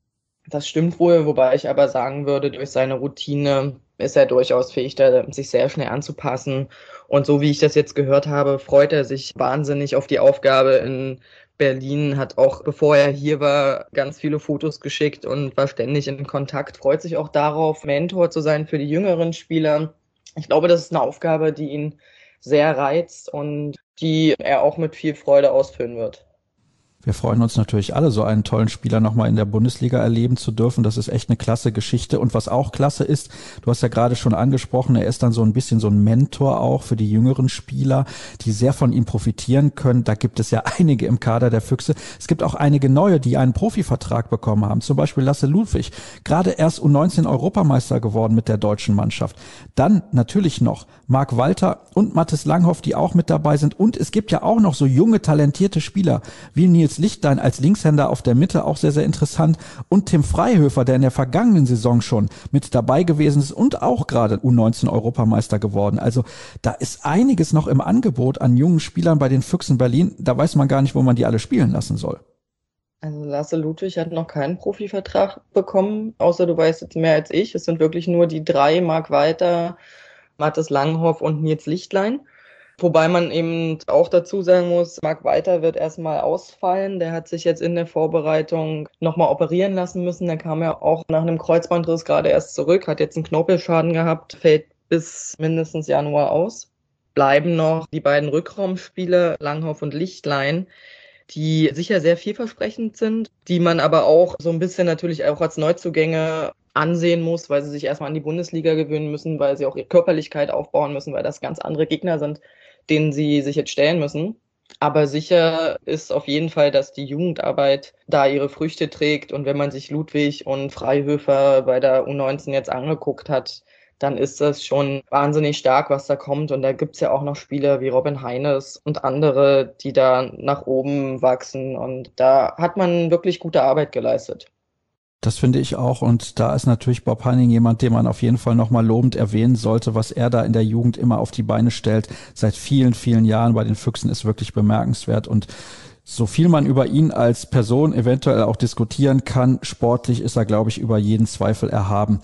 Das stimmt wohl, wobei ich aber sagen würde, durch seine Routine ist er durchaus fähig, sich sehr schnell anzupassen. Und so wie ich das jetzt gehört habe, freut er sich wahnsinnig auf die Aufgabe in Berlin, hat auch, bevor er hier war, ganz viele Fotos geschickt und war ständig in Kontakt, freut sich auch darauf, Mentor zu sein für die jüngeren Spieler. Ich glaube, das ist eine Aufgabe, die ihn sehr reizt und die er auch mit viel Freude ausführen wird. Wir freuen uns natürlich alle, so einen tollen Spieler nochmal in der Bundesliga erleben zu dürfen. Das ist echt eine klasse Geschichte. Und was auch klasse ist, du hast ja gerade schon angesprochen, er ist dann so ein bisschen so ein Mentor auch für die jüngeren Spieler, die sehr von ihm profitieren können. Da gibt es ja einige im Kader der Füchse. Es gibt auch einige neue, die einen Profivertrag bekommen haben. Zum Beispiel Lasse Ludwig, gerade erst U19-Europameister geworden mit der deutschen Mannschaft. Dann natürlich noch Marc Walter und Mathis Langhoff, die auch mit dabei sind. Und es gibt ja auch noch so junge, talentierte Spieler wie Nils Lichtlein als Linkshänder auf der Mitte, auch sehr, sehr interessant. Und Tim Freihöfer, der in der vergangenen Saison schon mit dabei gewesen ist und auch gerade U19-Europameister geworden. Also da ist einiges noch im Angebot an jungen Spielern bei den Füchsen Berlin. Da weiß man gar nicht, wo man die alle spielen lassen soll. Also Lasse Ludwig hat noch keinen Profivertrag bekommen, außer du weißt jetzt mehr als ich. Es sind wirklich nur die drei, Marc Walter, Mathis Langhoff und Nils Lichtlein. Wobei man eben auch dazu sagen muss, Marc Walter wird erstmal ausfallen. Der hat sich jetzt in der Vorbereitung nochmal operieren lassen müssen. Der kam ja auch nach einem Kreuzbandriss gerade erst zurück, hat jetzt einen Knorpelschaden gehabt, fällt bis mindestens Januar aus. Bleiben noch die beiden Rückraumspieler, Langhoff und Lichtlein, die sicher sehr vielversprechend sind, die man aber auch so ein bisschen natürlich auch als Neuzugänge ansehen muss, weil sie sich erstmal an die Bundesliga gewöhnen müssen, weil sie auch ihre Körperlichkeit aufbauen müssen, weil das ganz andere Gegner sind, denen sie sich jetzt stellen müssen. Aber sicher ist auf jeden Fall, dass die Jugendarbeit da ihre Früchte trägt. Und wenn man sich Ludwig und Freihöfer bei der U19 jetzt angeguckt hat, dann ist das schon wahnsinnig stark, was da kommt. Und da gibt's ja auch noch Spieler wie Robin Heines und andere, die da nach oben wachsen. Und da hat man wirklich gute Arbeit geleistet. Das finde ich auch, und da ist natürlich Bob Hanning jemand, den man auf jeden Fall nochmal lobend erwähnen sollte. Was er da in der Jugend immer auf die Beine stellt, seit vielen, vielen Jahren bei den Füchsen, ist wirklich bemerkenswert. Und so viel man über ihn als Person eventuell auch diskutieren kann, sportlich ist er, glaube ich, über jeden Zweifel erhaben.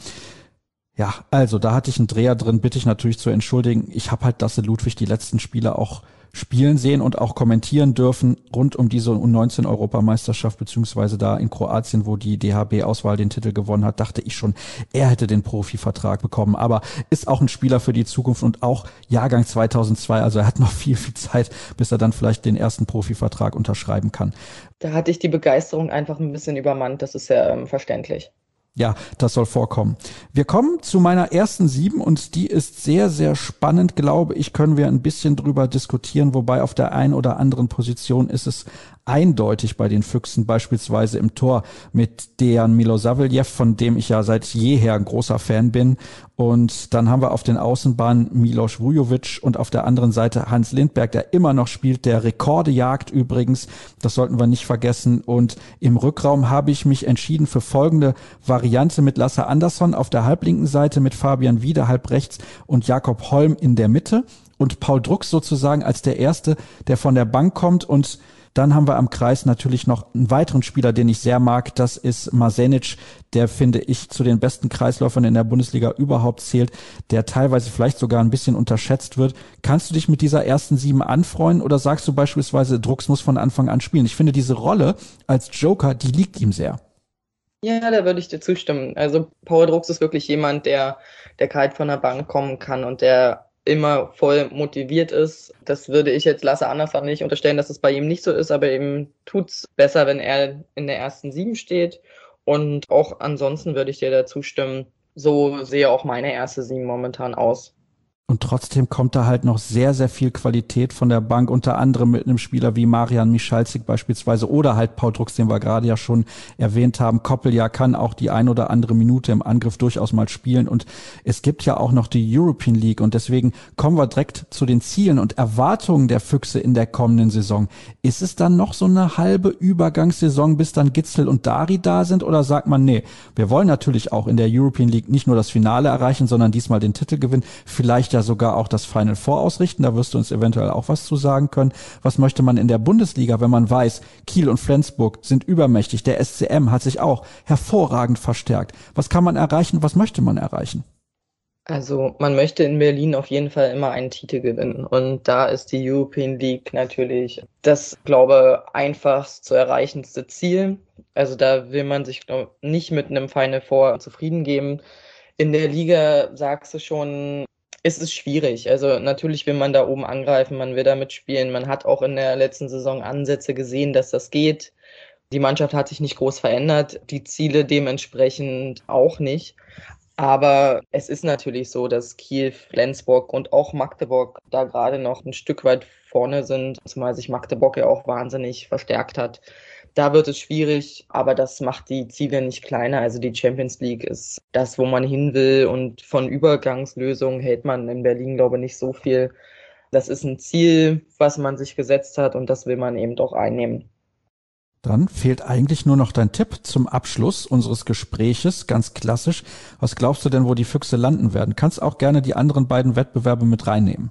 Ja, also da hatte ich einen Dreher drin, bitte ich natürlich zu entschuldigen. Ich habe halt Lasse Ludwig die letzten Spiele auch spielen sehen und auch kommentieren dürfen rund um diese U19-Europameisterschaft, beziehungsweise da in Kroatien, wo die DHB-Auswahl den Titel gewonnen hat, dachte ich schon, er hätte den Profivertrag bekommen. Aber ist auch ein Spieler für die Zukunft und auch Jahrgang 2002, also er hat noch viel, viel Zeit, bis er dann vielleicht den ersten Profivertrag unterschreiben kann. Da hatte ich die Begeisterung einfach ein bisschen übermannt, das ist ja verständlich. Ja, das soll vorkommen. Wir kommen zu meiner ersten 7 und die ist sehr, sehr spannend, glaube ich, können wir ein bisschen drüber diskutieren, wobei auf der einen oder anderen Position ist es eindeutig bei den Füchsen, beispielsweise im Tor mit Dejan Milosavljev, von dem ich ja seit jeher ein großer Fan bin. Und dann haben wir auf den Außenbahnen Milos Vujovic und auf der anderen Seite Hans Lindberg, der immer noch spielt, der Rekorde jagt übrigens. Das sollten wir nicht vergessen. Und im Rückraum habe ich mich entschieden für folgende Variante mit Lasse Andersson auf der halblinken Seite, mit Fabian Wiede halb rechts und Jakob Holm in der Mitte. Und Paul Drucks sozusagen als der Erste, der von der Bank kommt. Und dann haben wir am Kreis natürlich noch einen weiteren Spieler, den ich sehr mag. Das ist Marsenic, der, finde ich, zu den besten Kreisläufern in der Bundesliga überhaupt zählt, der teilweise vielleicht sogar ein bisschen unterschätzt wird. Kannst du dich mit dieser ersten 7 anfreunden oder sagst du beispielsweise, Drucks muss von Anfang an spielen? Ich finde, diese Rolle als Joker, die liegt ihm sehr. Ja, da würde ich dir zustimmen. Also Paul Drucks ist wirklich jemand, der kalt von der Bank kommen kann und der immer voll motiviert ist. Das würde ich jetzt Lasse Andersson nicht unterstellen, dass es bei ihm nicht so ist, aber ihm tut's besser, wenn er in der ersten 7 steht. Und auch ansonsten würde ich dir dazu stimmen, so sehe auch meine erste 7 momentan aus. Und trotzdem kommt da halt noch sehr, sehr viel Qualität von der Bank, unter anderem mit einem Spieler wie Marian Michalzik beispielsweise oder halt Paul Drucks, den wir gerade ja schon erwähnt haben. Koppelja kann auch die ein oder andere Minute im Angriff durchaus mal spielen und es gibt ja auch noch die European League und deswegen kommen wir direkt zu den Zielen und Erwartungen der Füchse in der kommenden Saison. Ist es dann noch so eine halbe Übergangssaison, bis dann Gitzel und Dari da sind oder sagt man, nee, wir wollen natürlich auch in der European League nicht nur das Finale erreichen, sondern diesmal den Titel gewinnen, vielleicht ja sogar auch das Final Four ausrichten. Da wirst du uns eventuell auch was zu sagen können. Was möchte man in der Bundesliga, wenn man weiß, Kiel und Flensburg sind übermächtig. Der SCM hat sich auch hervorragend verstärkt. Was kann man erreichen? Was möchte man erreichen? Also man möchte in Berlin auf jeden Fall immer einen Titel gewinnen. Und da ist die European League natürlich das, glaube ich, einfachst zu erreichendste Ziel. Also da will man sich, glaube ich, nicht mit einem Final Four zufrieden geben. In der Liga, sagst du schon, es ist schwierig. Also natürlich will man da oben angreifen, man will da mitspielen. Man hat auch in der letzten Saison Ansätze gesehen, dass das geht. Die Mannschaft hat sich nicht groß verändert, die Ziele dementsprechend auch nicht. Aber es ist natürlich so, dass Kiel, Flensburg und auch Magdeburg da gerade noch ein Stück weit vorne sind, zumal sich Magdeburg ja auch wahnsinnig verstärkt hat. Da wird es schwierig, aber das macht die Ziele nicht kleiner. Also die Champions League ist das, wo man hin will und von Übergangslösungen hält man in Berlin, glaube ich, nicht so viel. Das ist ein Ziel, was man sich gesetzt hat und das will man eben doch einnehmen. Dann fehlt eigentlich nur noch dein Tipp zum Abschluss unseres Gespräches, ganz klassisch. Was glaubst du denn, wo die Füchse landen werden? Kannst auch gerne die anderen beiden Wettbewerbe mit reinnehmen.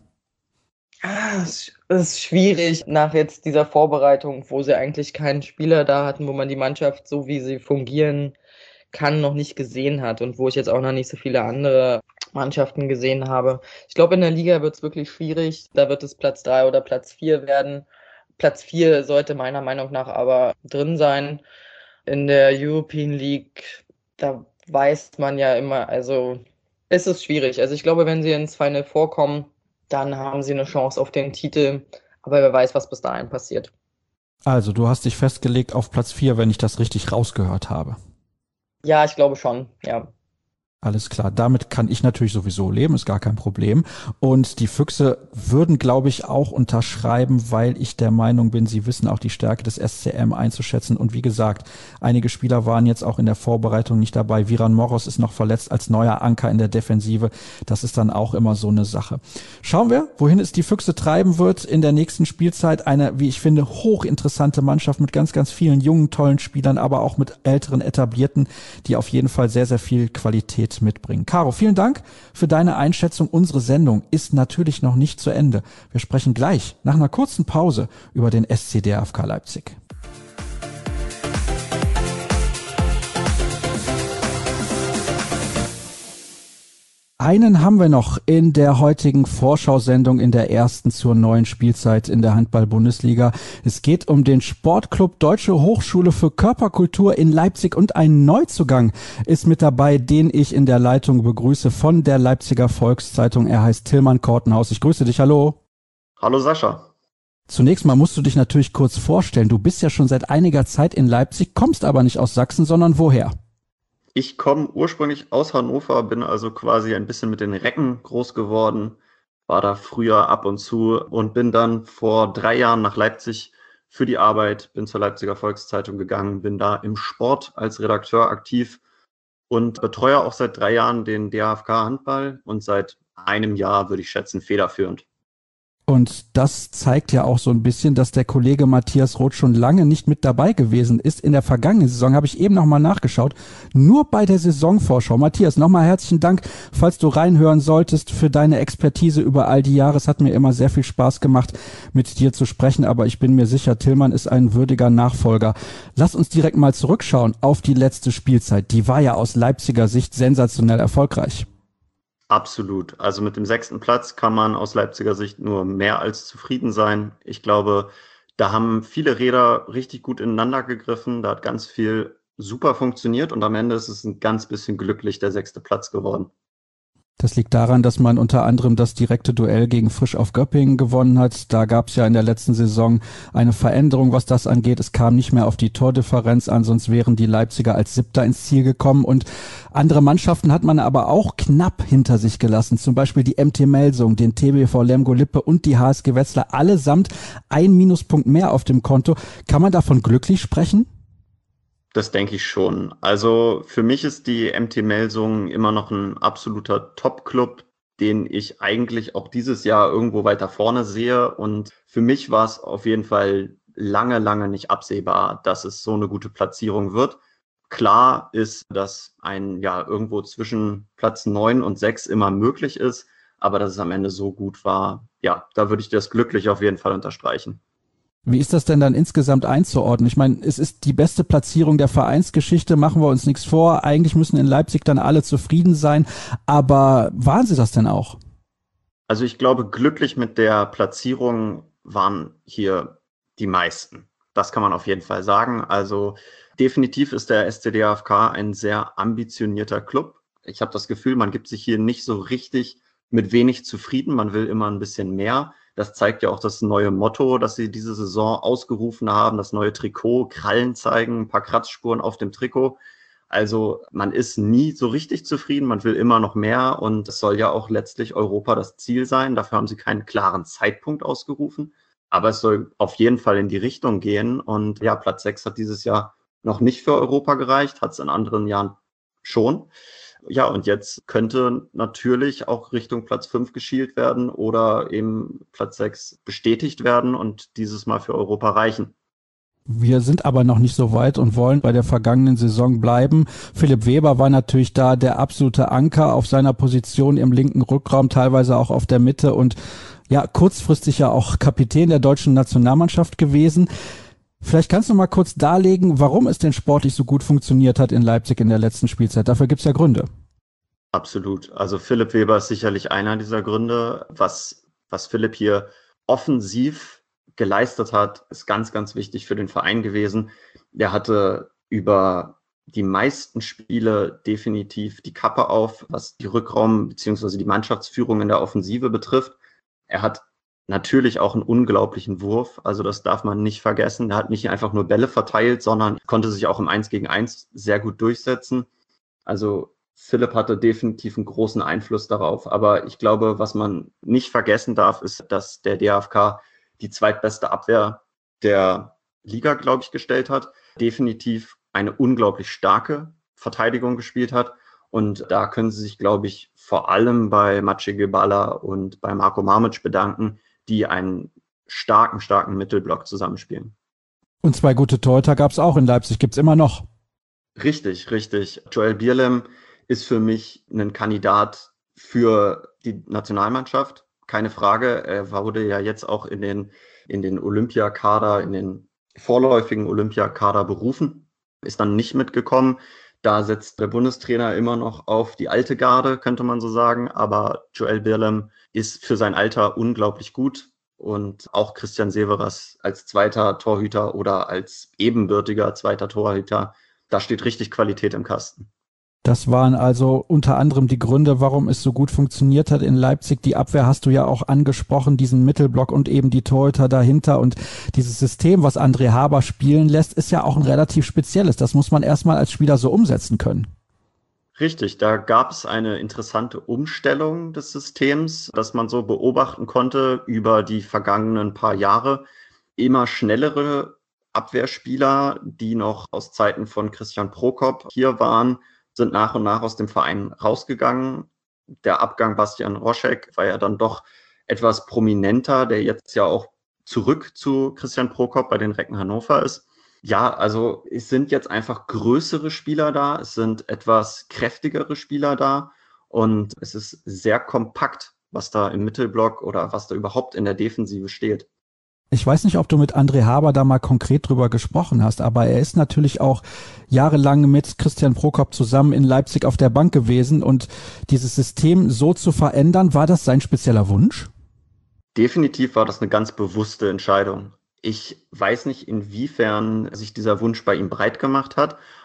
Es ist schwierig nach jetzt dieser Vorbereitung, wo sie eigentlich keinen Spieler da hatten, wo man die Mannschaft, so wie sie fungieren kann, noch nicht gesehen hat und wo ich jetzt auch noch nicht so viele andere Mannschaften gesehen habe. Ich glaube, in der Liga wird es wirklich schwierig. Da wird es Platz 3 oder Platz 4 werden. Platz 4 sollte meiner Meinung nach aber drin sein. In der European League, da weiß man ja immer, also es ist schwierig. Also ich glaube, wenn sie ins Final Four kommen, dann haben sie eine Chance auf den Titel. Aber wer weiß, was bis dahin passiert. Also, du hast dich festgelegt auf Platz 4, wenn ich das richtig rausgehört habe. Ja, ich glaube schon, ja. Alles klar, damit kann ich natürlich sowieso leben, ist gar kein Problem. Und die Füchse würden, glaube ich, auch unterschreiben, weil ich der Meinung bin, sie wissen auch die Stärke des SCM einzuschätzen. Und wie gesagt, einige Spieler waren jetzt auch in der Vorbereitung nicht dabei. Viran Moros ist noch verletzt als neuer Anker in der Defensive. Das ist dann auch immer so eine Sache. Schauen wir, wohin es die Füchse treiben wird in der nächsten Spielzeit. Eine, wie ich finde, hochinteressante Mannschaft mit ganz, ganz vielen jungen, tollen Spielern, aber auch mit älteren Etablierten, die auf jeden Fall sehr, sehr viel Qualität mitbringen. Caro, vielen Dank für deine Einschätzung. Unsere Sendung ist natürlich noch nicht zu Ende. Wir sprechen gleich nach einer kurzen Pause über den SC DFK Leipzig. Einen haben wir noch in der heutigen Vorschau-Sendung in der ersten zur neuen Spielzeit in der Handball-Bundesliga. Es geht um den Sportclub Deutsche Hochschule für Körperkultur in Leipzig und ein Neuzugang ist mit dabei, den ich in der Leitung begrüße von der Leipziger Volkszeitung. Er heißt Tillmann Kortenhaus. Ich grüße dich. Hallo. Hallo Sascha. Zunächst mal musst du dich natürlich kurz vorstellen. Du bist ja schon seit einiger Zeit in Leipzig, kommst aber nicht aus Sachsen, sondern woher? Ich komme ursprünglich aus Hannover, bin also quasi ein bisschen mit den Recken groß geworden, war da früher ab und zu und bin dann vor 3 Jahren nach Leipzig für die Arbeit, bin zur Leipziger Volkszeitung gegangen, bin da im Sport als Redakteur aktiv und betreue auch seit 3 Jahren den DHFK Handball und seit einem Jahr, würde ich schätzen, federführend. Und das zeigt ja auch so ein bisschen, dass der Kollege Matthias Roth schon lange nicht mit dabei gewesen ist. In der vergangenen Saison habe ich eben nochmal nachgeschaut, nur bei der Saisonvorschau. Matthias, nochmal herzlichen Dank, falls du reinhören solltest, für deine Expertise über all die Jahre. Es hat mir immer sehr viel Spaß gemacht, mit dir zu sprechen, aber ich bin mir sicher, Tillmann ist ein würdiger Nachfolger. Lass uns direkt mal zurückschauen auf die letzte Spielzeit. Die war ja aus Leipziger Sicht sensationell erfolgreich. Absolut. Also mit dem 6. Platz kann man aus Leipziger Sicht nur mehr als zufrieden sein. Ich glaube, da haben viele Räder richtig gut ineinander gegriffen. Da hat ganz viel super funktioniert und am Ende ist es ein ganz bisschen glücklich der 6. Platz geworden. Das liegt daran, dass man unter anderem das direkte Duell gegen Frisch auf Göppingen gewonnen hat. Da gab es ja in der letzten Saison eine Veränderung, was das angeht. Es kam nicht mehr auf die Tordifferenz an, sonst wären die Leipziger als Siebter ins Ziel gekommen. Und andere Mannschaften hat man aber auch knapp hinter sich gelassen. Zum Beispiel die MT Melsung, den TBV Lemgo-Lippe und die HSG Wetzlar. Allesamt ein Minuspunkt mehr auf dem Konto. Kann man davon glücklich sprechen? Das denke ich schon. Also für mich ist die MT Melsung immer noch ein absoluter Top-Club, den ich eigentlich auch dieses Jahr irgendwo weiter vorne sehe. Und für mich war es auf jeden Fall lange, lange nicht absehbar, dass es so eine gute Platzierung wird. Klar ist, dass ein irgendwo zwischen Platz 9 und 6 immer möglich ist, aber dass es am Ende so gut war, ja, da würde ich das glücklich auf jeden Fall unterstreichen. Wie ist das denn dann insgesamt einzuordnen? Ich meine, es ist die beste Platzierung der Vereinsgeschichte, machen wir uns nichts vor. Eigentlich müssen in Leipzig dann alle zufrieden sein, aber waren sie das denn auch? Also ich glaube, glücklich mit der Platzierung waren hier die meisten. Das kann man auf jeden Fall sagen. Also definitiv ist der SC DHFK ein sehr ambitionierter Club. Ich habe das Gefühl, man gibt sich hier nicht so richtig mit wenig zufrieden. Man will immer ein bisschen mehr. Das zeigt ja auch das neue Motto, das sie diese Saison ausgerufen haben, das neue Trikot, Krallen zeigen, ein paar Kratzspuren auf dem Trikot. Also man ist nie so richtig zufrieden, man will immer noch mehr und es soll ja auch letztlich Europa das Ziel sein. Dafür haben sie keinen klaren Zeitpunkt ausgerufen, aber es soll auf jeden Fall in die Richtung gehen. Und ja, Platz 6 hat dieses Jahr noch nicht für Europa gereicht, hat es in anderen Jahren schon. Ja, und jetzt könnte natürlich auch Richtung Platz 5 geschielt werden oder eben Platz 6 bestätigt werden und dieses Mal für Europa reichen. Wir sind aber noch nicht so weit und wollen bei der vergangenen Saison bleiben. Philipp Weber war natürlich da der absolute Anker auf seiner Position im linken Rückraum, teilweise auch auf der Mitte und ja, kurzfristig ja auch Kapitän der deutschen Nationalmannschaft gewesen. Vielleicht kannst du mal kurz darlegen, warum es denn sportlich so gut funktioniert hat in Leipzig in der letzten Spielzeit. Dafür gibt's ja Gründe. Absolut. Also Philipp Weber ist sicherlich einer dieser Gründe. Was Philipp hier offensiv geleistet hat, ist ganz, ganz wichtig für den Verein gewesen. Er hatte über die meisten Spiele definitiv die Kappe auf, was die Rückraum- bzw. die Mannschaftsführung in der Offensive betrifft. Er hat natürlich auch einen unglaublichen Wurf, also das darf man nicht vergessen. Er hat nicht einfach nur Bälle verteilt, sondern konnte sich auch im 1-gegen-1 sehr gut durchsetzen. Also Philipp hatte definitiv einen großen Einfluss darauf. Aber ich glaube, was man nicht vergessen darf, ist, dass der DHFK die zweitbeste Abwehr der Liga, glaube ich, gestellt hat. Definitiv eine unglaublich starke Verteidigung gespielt hat. Und da können sie sich, glaube ich, vor allem bei Maciej Gebala und bei Marko Mamic bedanken, die einen starken Mittelblock zusammenspielen. Und 2 gute Torhüter gab es auch in Leipzig, gibt's immer noch. Richtig. Joel Bierlem ist für mich ein Kandidat für die Nationalmannschaft. Keine Frage. Er wurde ja jetzt auch in den Olympiakader, in den vorläufigen Olympiakader berufen, ist dann nicht mitgekommen. Da setzt der Bundestrainer immer noch auf die alte Garde, könnte man so sagen. Aber Joel Bierlem ist für sein Alter unglaublich gut. Und auch Christian Severas als zweiter Torhüter oder als ebenbürtiger zweiter Torhüter, da steht richtig Qualität im Kasten. Das waren also unter anderem die Gründe, warum es so gut funktioniert hat in Leipzig. Die Abwehr hast du ja auch angesprochen, diesen Mittelblock und eben die Torhüter dahinter. Und dieses System, was André Haber spielen lässt, ist ja auch ein relativ spezielles. Das muss man erstmal als Spieler so umsetzen können. Richtig, da gab es eine interessante Umstellung des Systems, das man so beobachten konnte über die vergangenen paar Jahre. Immer schnellere Abwehrspieler, die noch aus Zeiten von Christian Prokop hier waren, sind nach und nach aus dem Verein rausgegangen. Der Abgang Bastian Roschek war ja dann doch etwas prominenter, der jetzt ja auch zurück zu Christian Prokop bei den Recken Hannover ist. Ja, also es sind jetzt einfach größere Spieler da, es sind etwas kräftigere Spieler da und es ist sehr kompakt, was da im Mittelblock oder was da überhaupt in der Defensive steht. Ich weiß nicht, ob du mit André Haber da mal konkret drüber gesprochen hast, aber er ist natürlich auch jahrelang mit Christian Prokop zusammen in Leipzig auf der Bank gewesen und dieses System so zu verändern, war das sein spezieller Wunsch? Definitiv war das eine ganz bewusste Entscheidung. Ich weiß nicht, inwiefern sich dieser Wunsch bei ihm breit gemacht hat,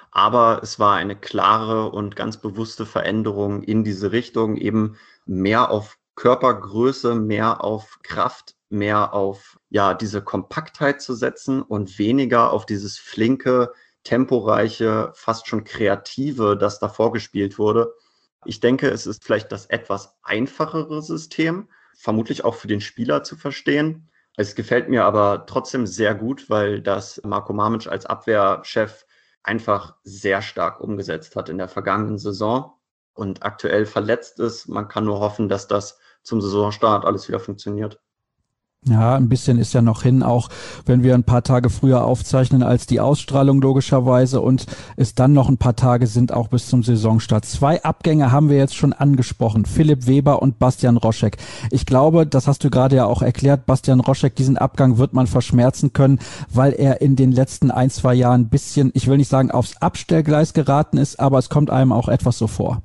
Aber es war eine klare und ganz bewusste Veränderung in diese Richtung, eben mehr auf Körpergröße, mehr auf Kraft, mehr auf diese Kompaktheit zu setzen und weniger auf dieses flinke, temporeiche, fast schon kreative, das da vorgespielt wurde. Ich denke, es ist vielleicht das etwas einfachere System, vermutlich auch für den Spieler zu verstehen. Es gefällt mir aber trotzdem sehr gut, weil das Marko Mamić als Abwehrchef einfach sehr stark umgesetzt hat in der vergangenen Saison und aktuell verletzt ist. Man kann nur hoffen, dass das zum Saisonstart alles wieder funktioniert. Ja, ein bisschen ist ja noch hin, auch wenn wir ein paar Tage früher aufzeichnen als die Ausstrahlung logischerweise und es dann noch ein paar Tage sind, auch bis zum Saisonstart. 2 Abgänge haben wir jetzt schon angesprochen, Philipp Weber und Bastian Roschek. Ich glaube, das hast du gerade ja auch erklärt, Bastian Roschek, diesen Abgang wird man verschmerzen können, weil er in den letzten 1-2 Jahren ein bisschen, ich will nicht sagen aufs Abstellgleis geraten ist, aber es kommt einem auch etwas so vor.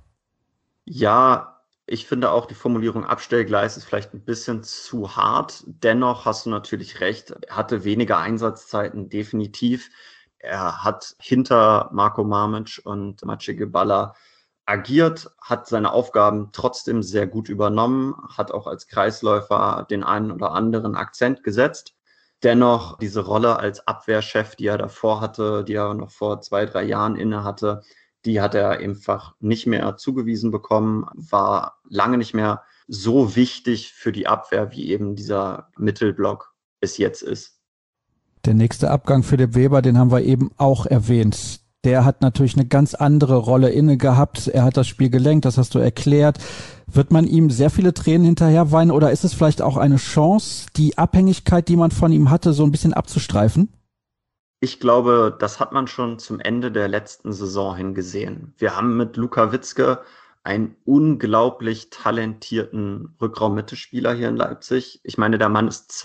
Ja, ich finde auch, die Formulierung Abstellgleis ist vielleicht ein bisschen zu hart. Dennoch hast du natürlich recht. Er hatte weniger Einsatzzeiten, definitiv. Er hat hinter Marko Mamić und Maciej Gibala agiert, hat seine Aufgaben trotzdem sehr gut übernommen, hat auch als Kreisläufer den einen oder anderen Akzent gesetzt. Dennoch diese Rolle als Abwehrchef, die er davor hatte, die er noch vor 2-3 Jahren inne hatte, die hat er einfach nicht mehr zugewiesen bekommen, war lange nicht mehr so wichtig für die Abwehr, wie eben dieser Mittelblock es jetzt ist. Der nächste Abgang, Philipp Weber, den haben wir eben auch erwähnt. Der hat natürlich eine ganz andere Rolle inne gehabt. Er hat das Spiel gelenkt, das hast du erklärt. Wird man ihm sehr viele Tränen hinterher weinen oder ist es vielleicht auch eine Chance, die Abhängigkeit, die man von ihm hatte, so ein bisschen abzustreifen? Ich glaube, das hat man schon zum Ende der letzten Saison hingesehen. Wir haben mit Luka Witzke einen unglaublich talentierten Rückraum-Mittelspieler hier in Leipzig. Ich meine, der Mann ist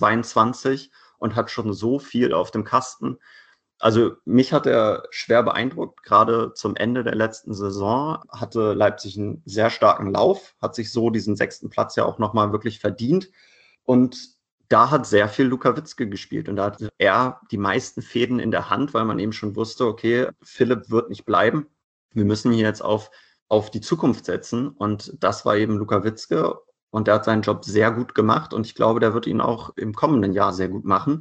22 und hat schon so viel auf dem Kasten. Also mich hat er schwer beeindruckt. Gerade zum Ende der letzten Saison hatte Leipzig einen sehr starken Lauf, hat sich so diesen 6. Platz ja auch nochmal wirklich verdient. Und da hat sehr viel Luka Witzke gespielt und da hatte er die meisten Fäden in der Hand, weil man eben schon wusste, okay, Philipp wird nicht bleiben. Wir müssen hier jetzt auf die Zukunft setzen und das war eben Luka Witzke und der hat seinen Job sehr gut gemacht und ich glaube, der wird ihn auch im kommenden Jahr sehr gut machen.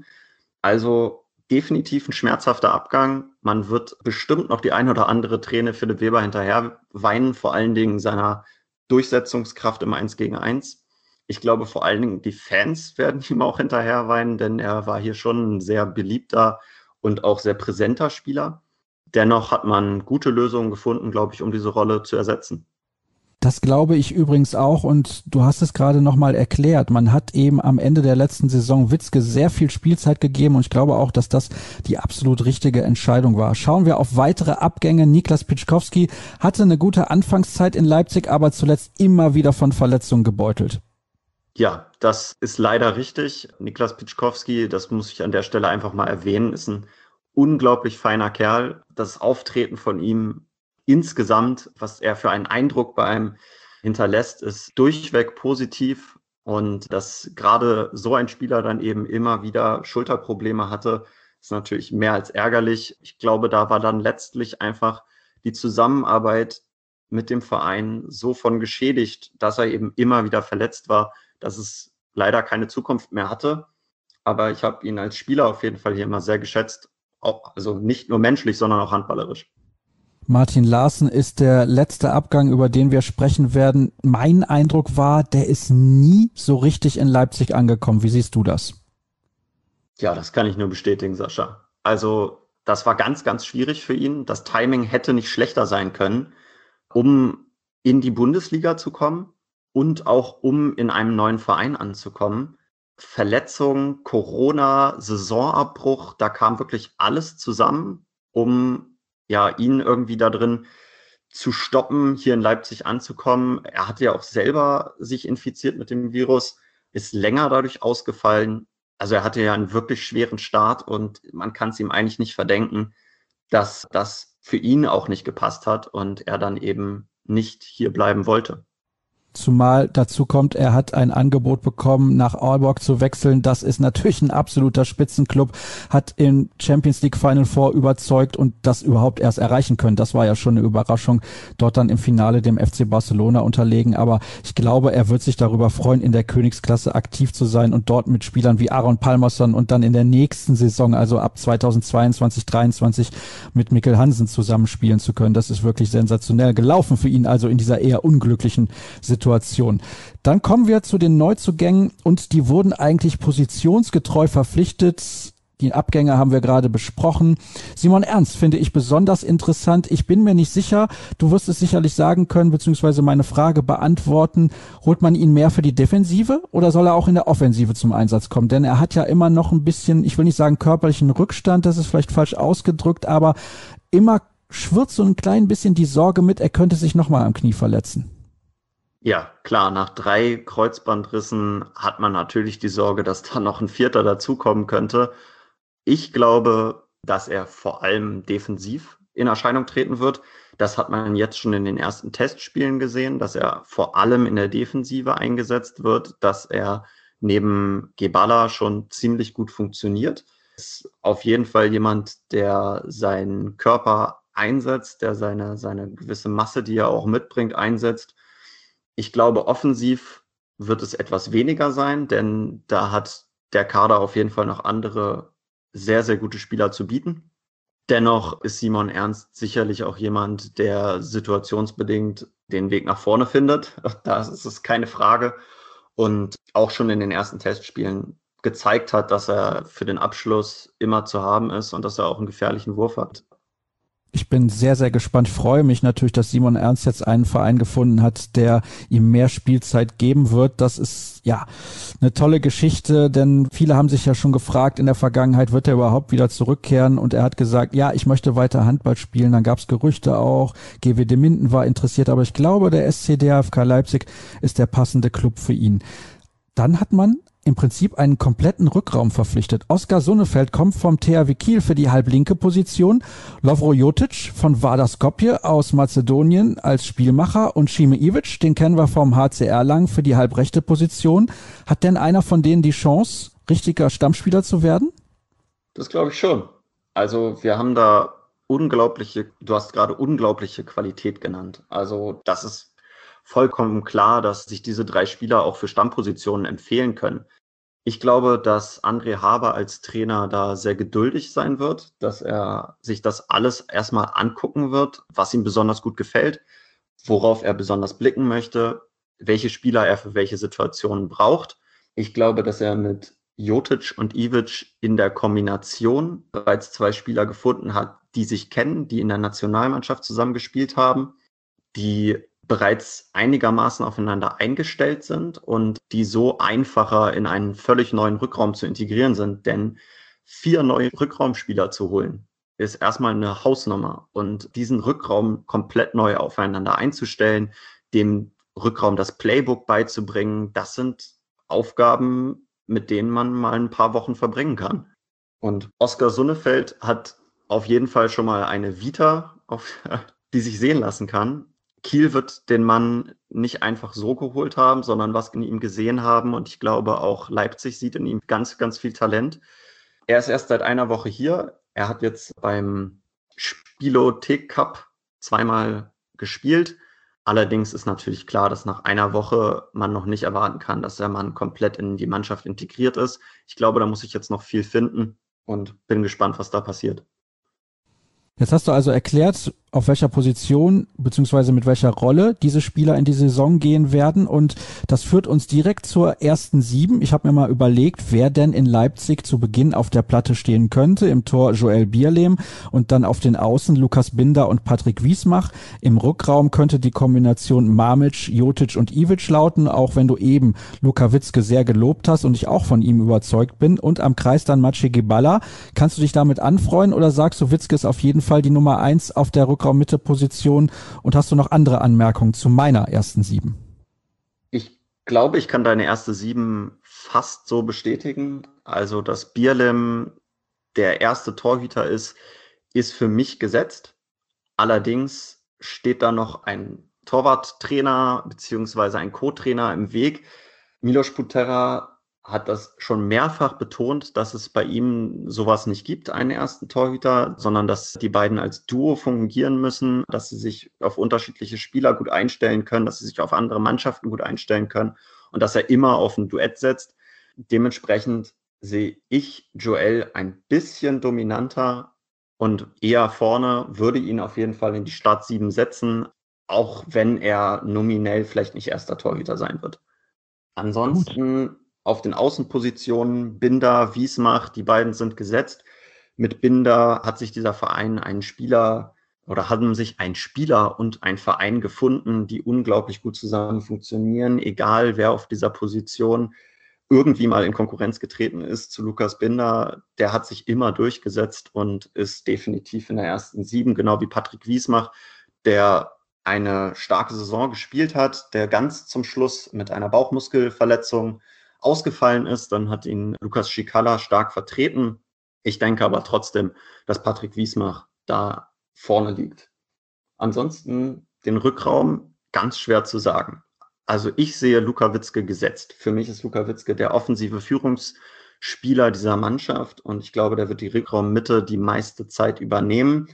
Also definitiv ein schmerzhafter Abgang. Man wird bestimmt noch die ein oder andere Träne Philipp Weber hinterher weinen, vor allen Dingen seiner Durchsetzungskraft im 1-gegen-1. Ich glaube, vor allen Dingen die Fans werden ihm auch hinterher weinen, denn er war hier schon ein sehr beliebter und auch sehr präsenter Spieler. Dennoch hat man gute Lösungen gefunden, glaube ich, um diese Rolle zu ersetzen. Das glaube ich übrigens auch und du hast es gerade nochmal erklärt. Man hat eben am Ende der letzten Saison Witzke sehr viel Spielzeit gegeben und ich glaube auch, dass das die absolut richtige Entscheidung war. Schauen wir auf weitere Abgänge. Niklas Pieczkowski hatte eine gute Anfangszeit in Leipzig, aber zuletzt immer wieder von Verletzungen gebeutelt. Ja, das ist leider richtig. Niklas Pieczkowski, das muss ich an der Stelle einfach mal erwähnen, ist ein unglaublich feiner Kerl. Das Auftreten von ihm insgesamt, was er für einen Eindruck bei einem hinterlässt, ist durchweg positiv. Und dass gerade so ein Spieler dann eben immer wieder Schulterprobleme hatte, ist natürlich mehr als ärgerlich. Ich glaube, da war dann letztlich einfach die Zusammenarbeit mit dem Verein so von geschädigt, dass er eben immer wieder verletzt war, dass es leider keine Zukunft mehr hatte. Aber ich habe ihn als Spieler auf jeden Fall hier immer sehr geschätzt. Auch, also nicht nur menschlich, sondern auch handballerisch. Martin Larsen ist der letzte Abgang, über den wir sprechen werden. Mein Eindruck war, der ist nie so richtig in Leipzig angekommen. Wie siehst du das? Ja, das kann ich nur bestätigen, Sascha. Also das war ganz, ganz schwierig für ihn. Das Timing hätte nicht schlechter sein können, um in die Bundesliga zu kommen. Und auch um in einem neuen Verein anzukommen. Verletzung, Corona, Saisonabbruch, da kam wirklich alles zusammen, um ihn irgendwie da drin zu stoppen, hier in Leipzig anzukommen. Er hatte ja auch selber sich infiziert mit dem Virus, ist länger dadurch ausgefallen. Also er hatte ja einen wirklich schweren Start und man kann es ihm eigentlich nicht verdenken, dass das für ihn auch nicht gepasst hat und er dann eben nicht hier bleiben wollte. Zumal dazu kommt, er hat ein Angebot bekommen, nach Aalborg zu wechseln. Das ist natürlich ein absoluter Spitzenclub, hat im Champions League Final Four überzeugt und das überhaupt erst erreichen können. Das war ja schon eine Überraschung, dort dann im Finale dem FC Barcelona unterlegen. Aber ich glaube, er wird sich darüber freuen, in der Königsklasse aktiv zu sein und dort mit Spielern wie Aaron Pálmarsson und dann in der nächsten Saison, also ab 2022, 2023 mit Mikkel Hansen zusammenspielen zu können. Das ist wirklich sensationell gelaufen für ihn, also in dieser eher unglücklichen Situation. Dann kommen wir zu den Neuzugängen und die wurden eigentlich positionsgetreu verpflichtet. Die Abgänge haben wir gerade besprochen. Simon Ernst finde ich besonders interessant. Ich bin mir nicht sicher, du wirst es sicherlich sagen können, beziehungsweise meine Frage beantworten. Holt man ihn mehr für die Defensive oder soll er auch in der Offensive zum Einsatz kommen? Denn er hat ja immer noch ein bisschen, ich will nicht sagen körperlichen Rückstand, das ist vielleicht falsch ausgedrückt, aber immer schwirrt so ein klein bisschen die Sorge mit, er könnte sich nochmal am Knie verletzen. Ja, klar, nach 3 Kreuzbandrissen hat man natürlich die Sorge, dass da noch ein 4. dazukommen könnte. Ich glaube, dass er vor allem defensiv in Erscheinung treten wird. Das hat man jetzt schon in den ersten Testspielen gesehen, dass er vor allem in der Defensive eingesetzt wird, dass er neben Gebala schon ziemlich gut funktioniert. Ist auf jeden Fall jemand, der seinen Körper einsetzt, der seine gewisse Masse, die er auch mitbringt, einsetzt. Ich glaube, offensiv wird es etwas weniger sein, denn da hat der Kader auf jeden Fall noch andere sehr, sehr gute Spieler zu bieten. Dennoch ist Simon Ernst sicherlich auch jemand, der situationsbedingt den Weg nach vorne findet. Da ist es keine Frage. Und auch schon in den ersten Testspielen gezeigt hat, dass er für den Abschluss immer zu haben ist und dass er auch einen gefährlichen Wurf hat. Ich bin sehr, sehr gespannt. Ich freue mich natürlich, dass Simon Ernst jetzt einen Verein gefunden hat, der ihm mehr Spielzeit geben wird. Das ist ja eine tolle Geschichte, denn viele haben sich ja schon gefragt in der Vergangenheit, wird er überhaupt wieder zurückkehren? Und er hat gesagt, ja, ich möchte weiter Handball spielen. Dann gab es Gerüchte auch. GWD Minden war interessiert, aber ich glaube, der SC DFK Leipzig ist der passende Club für ihn. Dann hat man im Prinzip einen kompletten Rückraum verpflichtet. Oskar Sonnefeld kommt vom THW Kiel für die halblinke Position, Lovro Jotic von Vardar Skopje aus Mazedonien als Spielmacher und Šime Ivic, den kennen wir vom HC Erlangen, für die halbrechte Position. Hat denn einer von denen die Chance, richtiger Stammspieler zu werden? Das glaube ich schon. Also wir haben da du hast gerade unglaubliche Qualität genannt. Also das ist vollkommen klar, dass sich diese 3 Spieler auch für Stammpositionen empfehlen können. Ich glaube, dass André Haber als Trainer da sehr geduldig sein wird, dass er sich das alles erstmal angucken wird, was ihm besonders gut gefällt, worauf er besonders blicken möchte, welche Spieler er für welche Situationen braucht. Ich glaube, dass er mit Jotic und Ivic in der Kombination bereits 2 Spieler gefunden hat, die sich kennen, die in der Nationalmannschaft zusammengespielt haben, die bereits einigermaßen aufeinander eingestellt sind und die so einfacher in einen völlig neuen Rückraum zu integrieren sind. Denn 4 neue Rückraumspieler zu holen, ist erstmal eine Hausnummer. Und diesen Rückraum komplett neu aufeinander einzustellen, dem Rückraum das Playbook beizubringen, das sind Aufgaben, mit denen man mal ein paar Wochen verbringen kann. Und Oskar Sonnefeld hat auf jeden Fall schon mal eine Vita, die sich sehen lassen kann. Kiel wird den Mann nicht einfach so geholt haben, sondern was in ihm gesehen haben. Und ich glaube, auch Leipzig sieht in ihm ganz, ganz viel Talent. Er ist erst seit einer Woche hier. Er hat jetzt beim Spielothek Cup 2-mal gespielt. Allerdings ist natürlich klar, dass nach einer Woche man noch nicht erwarten kann, dass der Mann komplett in die Mannschaft integriert ist. Ich glaube, da muss ich jetzt noch viel finden und bin gespannt, was da passiert. Jetzt hast du also erklärt, auf welcher Position beziehungsweise mit welcher Rolle diese Spieler in die Saison gehen werden und das führt uns direkt zur ersten 7. Ich habe mir mal überlegt, wer denn in Leipzig zu Beginn auf der Platte stehen könnte. Im Tor Joel Bierlehm und dann auf den Außen Lukas Binder und Patrick Wiesmach. Im Rückraum könnte die Kombination Mamic, Jotic und Ivic lauten, auch wenn du eben Luka Witzke sehr gelobt hast und ich auch von ihm überzeugt bin. Und am Kreis dann Maciej Gebala. Kannst du dich damit anfreuen oder sagst du, Witzke ist auf jeden Fall die Nummer 1 auf der Rückraum-Mitte-Position und hast du noch andere Anmerkungen zu meiner ersten 7? Ich glaube, ich kann deine erste 7 fast so bestätigen. Also, dass Bierlehm der erste Torhüter ist für mich gesetzt. Allerdings steht da noch ein Torwarttrainer beziehungsweise ein Co-Trainer im Weg. Milos Butera hat das schon mehrfach betont, dass es bei ihm sowas nicht gibt, einen ersten Torhüter, sondern dass die beiden als Duo fungieren müssen, dass sie sich auf unterschiedliche Spieler gut einstellen können, dass sie sich auf andere Mannschaften gut einstellen können und dass er immer auf ein Duett setzt. Dementsprechend sehe ich Joel ein bisschen dominanter und eher vorne, würde ihn auf jeden Fall in die Startsieben setzen, auch wenn er nominell vielleicht nicht erster Torhüter sein wird. Ansonsten auf den Außenpositionen Binder, Wiesmach, die beiden sind gesetzt. Mit Binder hat sich dieser Verein einen Spieler oder haben sich ein Spieler und ein Verein gefunden, die unglaublich gut zusammen funktionieren, egal wer auf dieser Position irgendwie mal in Konkurrenz getreten ist zu Lukas Binder. Der hat sich immer durchgesetzt und ist definitiv in der ersten Sieben, genau wie Patrick Wiesmach, der eine starke Saison gespielt hat, der ganz zum Schluss mit einer Bauchmuskelverletzung ausgefallen ist. Dann hat ihn Lukas Schikala stark vertreten. Ich denke aber trotzdem, dass Patrick Wiesmach da vorne liegt. Ansonsten den Rückraum ganz schwer zu sagen. Also ich sehe Luka Witzke gesetzt. Für mich ist Luka Witzke der offensive Führungsspieler dieser Mannschaft und ich glaube, der wird die Rückraummitte die meiste Zeit übernehmen.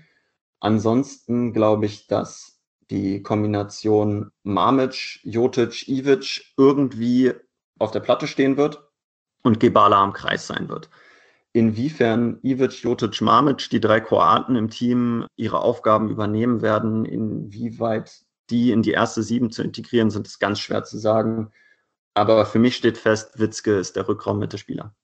Ansonsten glaube ich, dass die Kombination Mamic, Jotic, Ivic irgendwie auf der Platte stehen wird und Gebala am Kreis sein wird. Inwiefern Ivic, Jotic, Mamic, die drei Kroaten im Team, ihre Aufgaben übernehmen werden, inwieweit die in die erste Sieben zu integrieren sind, ist ganz schwer zu sagen. Aber für mich steht fest, Witzke ist der Rückraum-Mittelspieler.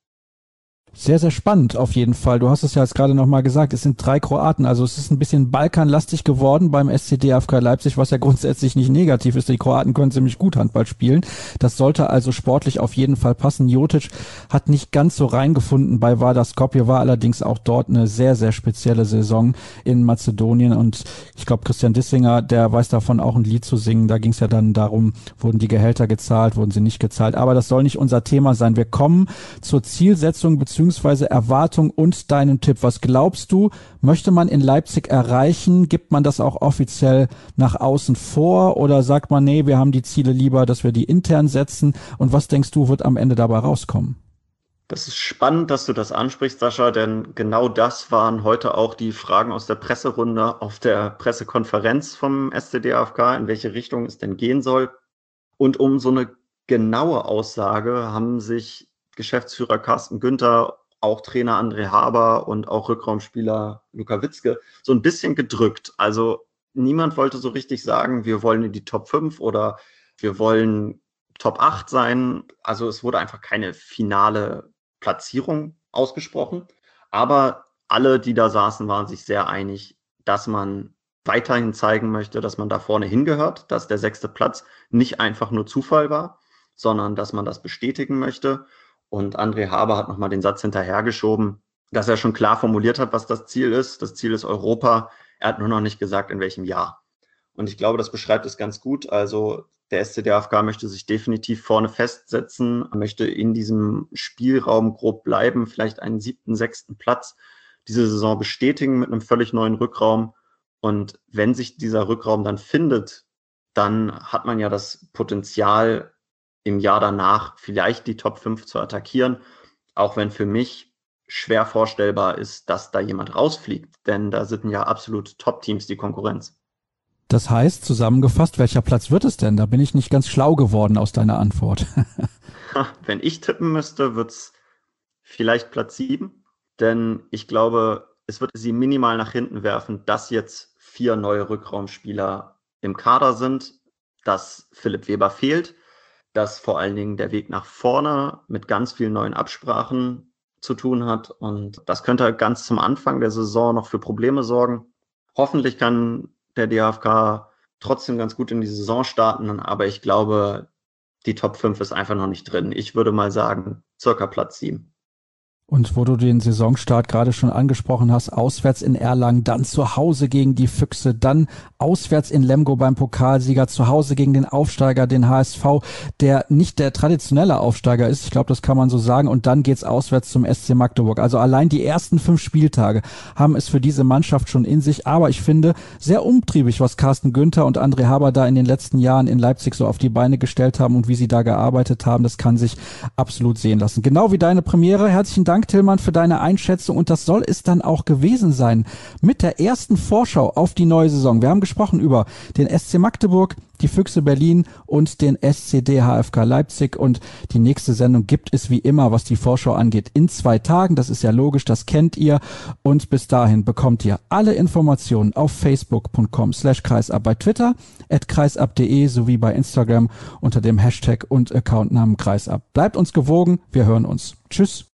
Sehr, sehr spannend auf jeden Fall. Du hast es ja jetzt gerade nochmal gesagt, es sind 3 Kroaten, also es ist ein bisschen balkanlastig geworden beim SC DFK Leipzig, was ja grundsätzlich nicht negativ ist. Die Kroaten können ziemlich gut Handball spielen. Das sollte also sportlich auf jeden Fall passen. Jotic hat nicht ganz so reingefunden bei Vardar Skopje, war allerdings auch dort eine sehr, sehr spezielle Saison in Mazedonien und ich glaube Christian Dissinger, der weiß davon auch ein Lied zu singen. Da ging es ja dann darum, wurden die Gehälter gezahlt, wurden sie nicht gezahlt. Aber das soll nicht unser Thema sein. Wir kommen zur Zielsetzung beziehungsweise Erwartung und deinen Tipp. Was glaubst du, möchte man in Leipzig erreichen? Gibt man das auch offiziell nach außen vor oder sagt man, nee, wir haben die Ziele lieber, dass wir die intern setzen? Und was denkst du, wird am Ende dabei rauskommen? Das ist spannend, dass du das ansprichst, Sascha, denn genau das waren heute auch die Fragen aus der Presserunde auf der Pressekonferenz vom SC DFK, in welche Richtung es denn gehen soll. Und um so eine genaue Aussage haben sich Geschäftsführer Carsten Günther, auch Trainer André Haber und auch Rückraumspieler Luka Witzke so ein bisschen gedrückt. Also niemand wollte so richtig sagen, wir wollen in die Top 5 oder wir wollen Top 8 sein. Also es wurde einfach keine finale Platzierung ausgesprochen. Aber alle, die da saßen, waren sich sehr einig, dass man weiterhin zeigen möchte, dass man da vorne hingehört, dass der 6. Platz nicht einfach nur Zufall war, sondern dass man das bestätigen möchte. Und André Haber hat nochmal den Satz hinterhergeschoben, dass er schon klar formuliert hat, was das Ziel ist. Das Ziel ist Europa. Er hat nur noch nicht gesagt, in welchem Jahr. Und ich glaube, das beschreibt es ganz gut. Also der SC DFK möchte sich definitiv vorne festsetzen, möchte in diesem Spielraum grob bleiben, vielleicht einen 7., 6. Platz diese Saison bestätigen mit einem völlig neuen Rückraum. Und wenn sich dieser Rückraum dann findet, dann hat man ja das Potenzial, im Jahr danach vielleicht die Top 5 zu attackieren, auch wenn für mich schwer vorstellbar ist, dass da jemand rausfliegt, denn da sind ja absolut Top-Teams die Konkurrenz. Das heißt, zusammengefasst, welcher Platz wird es denn? Da bin ich nicht ganz schlau geworden aus deiner Antwort. Wenn ich tippen müsste, wird es vielleicht Platz 7, denn ich glaube, es wird sie minimal nach hinten werfen, dass jetzt 4 neue Rückraumspieler im Kader sind, dass Philipp Weber fehlt, dass vor allen Dingen der Weg nach vorne mit ganz vielen neuen Absprachen zu tun hat. Und das könnte ganz zum Anfang der Saison noch für Probleme sorgen. Hoffentlich kann der DFK trotzdem ganz gut in die Saison starten, aber ich glaube, die Top 5 ist einfach noch nicht drin. Ich würde mal sagen, circa Platz 7. Und wo du den Saisonstart gerade schon angesprochen hast, auswärts in Erlangen, dann zu Hause gegen die Füchse, dann auswärts in Lemgo beim Pokalsieger, zu Hause gegen den Aufsteiger, den HSV, der nicht der traditionelle Aufsteiger ist, ich glaube, das kann man so sagen, und dann geht's auswärts zum SC Magdeburg. Also allein die ersten 5 Spieltage haben es für diese Mannschaft schon in sich, aber ich finde, sehr umtriebig, was Carsten Günther und André Haber da in den letzten Jahren in Leipzig so auf die Beine gestellt haben und wie sie da gearbeitet haben, das kann sich absolut sehen lassen. Genau wie deine Premiere. Herzlichen Dank, Tillmann, für deine Einschätzung, und das soll es dann auch gewesen sein mit der ersten Vorschau auf die neue Saison. Wir haben gesprochen über den SC Magdeburg, die Füchse Berlin und den SCD HFK Leipzig, und die nächste Sendung gibt es wie immer, was die Vorschau angeht, in 2 Tagen. Das ist ja logisch, das kennt ihr, und bis dahin bekommt ihr alle Informationen auf facebook.com/kreisab, bei Twitter @kreisab.de sowie bei Instagram unter dem Hashtag und Accountnamen Kreisab. Bleibt uns gewogen, wir hören uns. Tschüss.